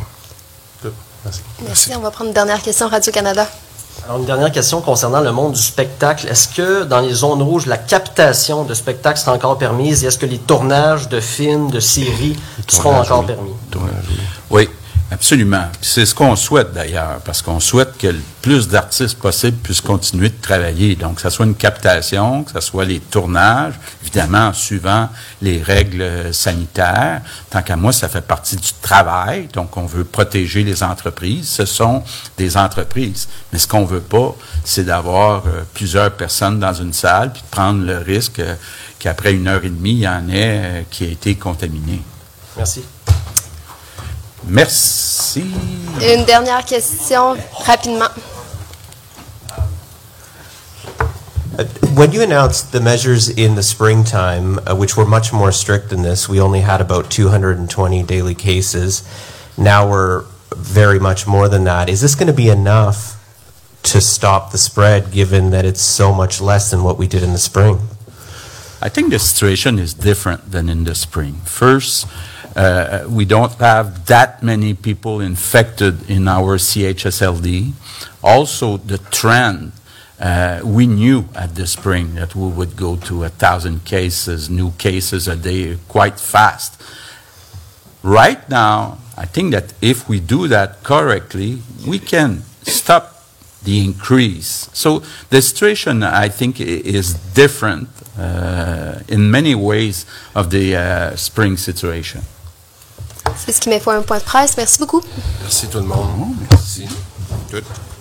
Merci. On va prendre une dernière question, Radio-Canada. Alors, une dernière question concernant le monde du spectacle. Est-ce que dans les zones rouges, la captation de spectacles sera encore permise et est-ce que les tournages de films, de séries seront encore permis? Oui, absolument. C'est ce qu'on souhaite d'ailleurs, parce qu'on souhaite que le plus d'artistes possible puissent continuer de travailler. Donc, que ce soit une captation, que ce soit les tournages, évidemment en suivant les règles sanitaires. Tant qu'à moi, ça fait partie du travail. Donc, on veut protéger les entreprises. Ce sont des entreprises. Mais ce qu'on veut pas, c'est d'avoir plusieurs personnes dans une salle puis de prendre le risque qu'après 1h30, il y en ait qui a été contaminé. Merci. Merci. Une dernière question, rapidement. When you announced the measures in the springtime, which were much more strict than this, we only had about 220 daily cases. Now we're very much more than that. Is this going to be enough to stop the spread, given that it's so much less than what we did in the spring? I think the situation is different than in the spring. First, we don't have that many people infected in our CHSLD. Also, the trend, we knew at the spring that we would go to 1,000 cases, new cases a day, quite fast. Right now, I think that if we do that correctly, we can stop the increase. So the situation, I think, is different in many ways of the spring situation. C'est ce qui met fin à un point de presse. Merci beaucoup. Merci tout le monde. Merci. Tout.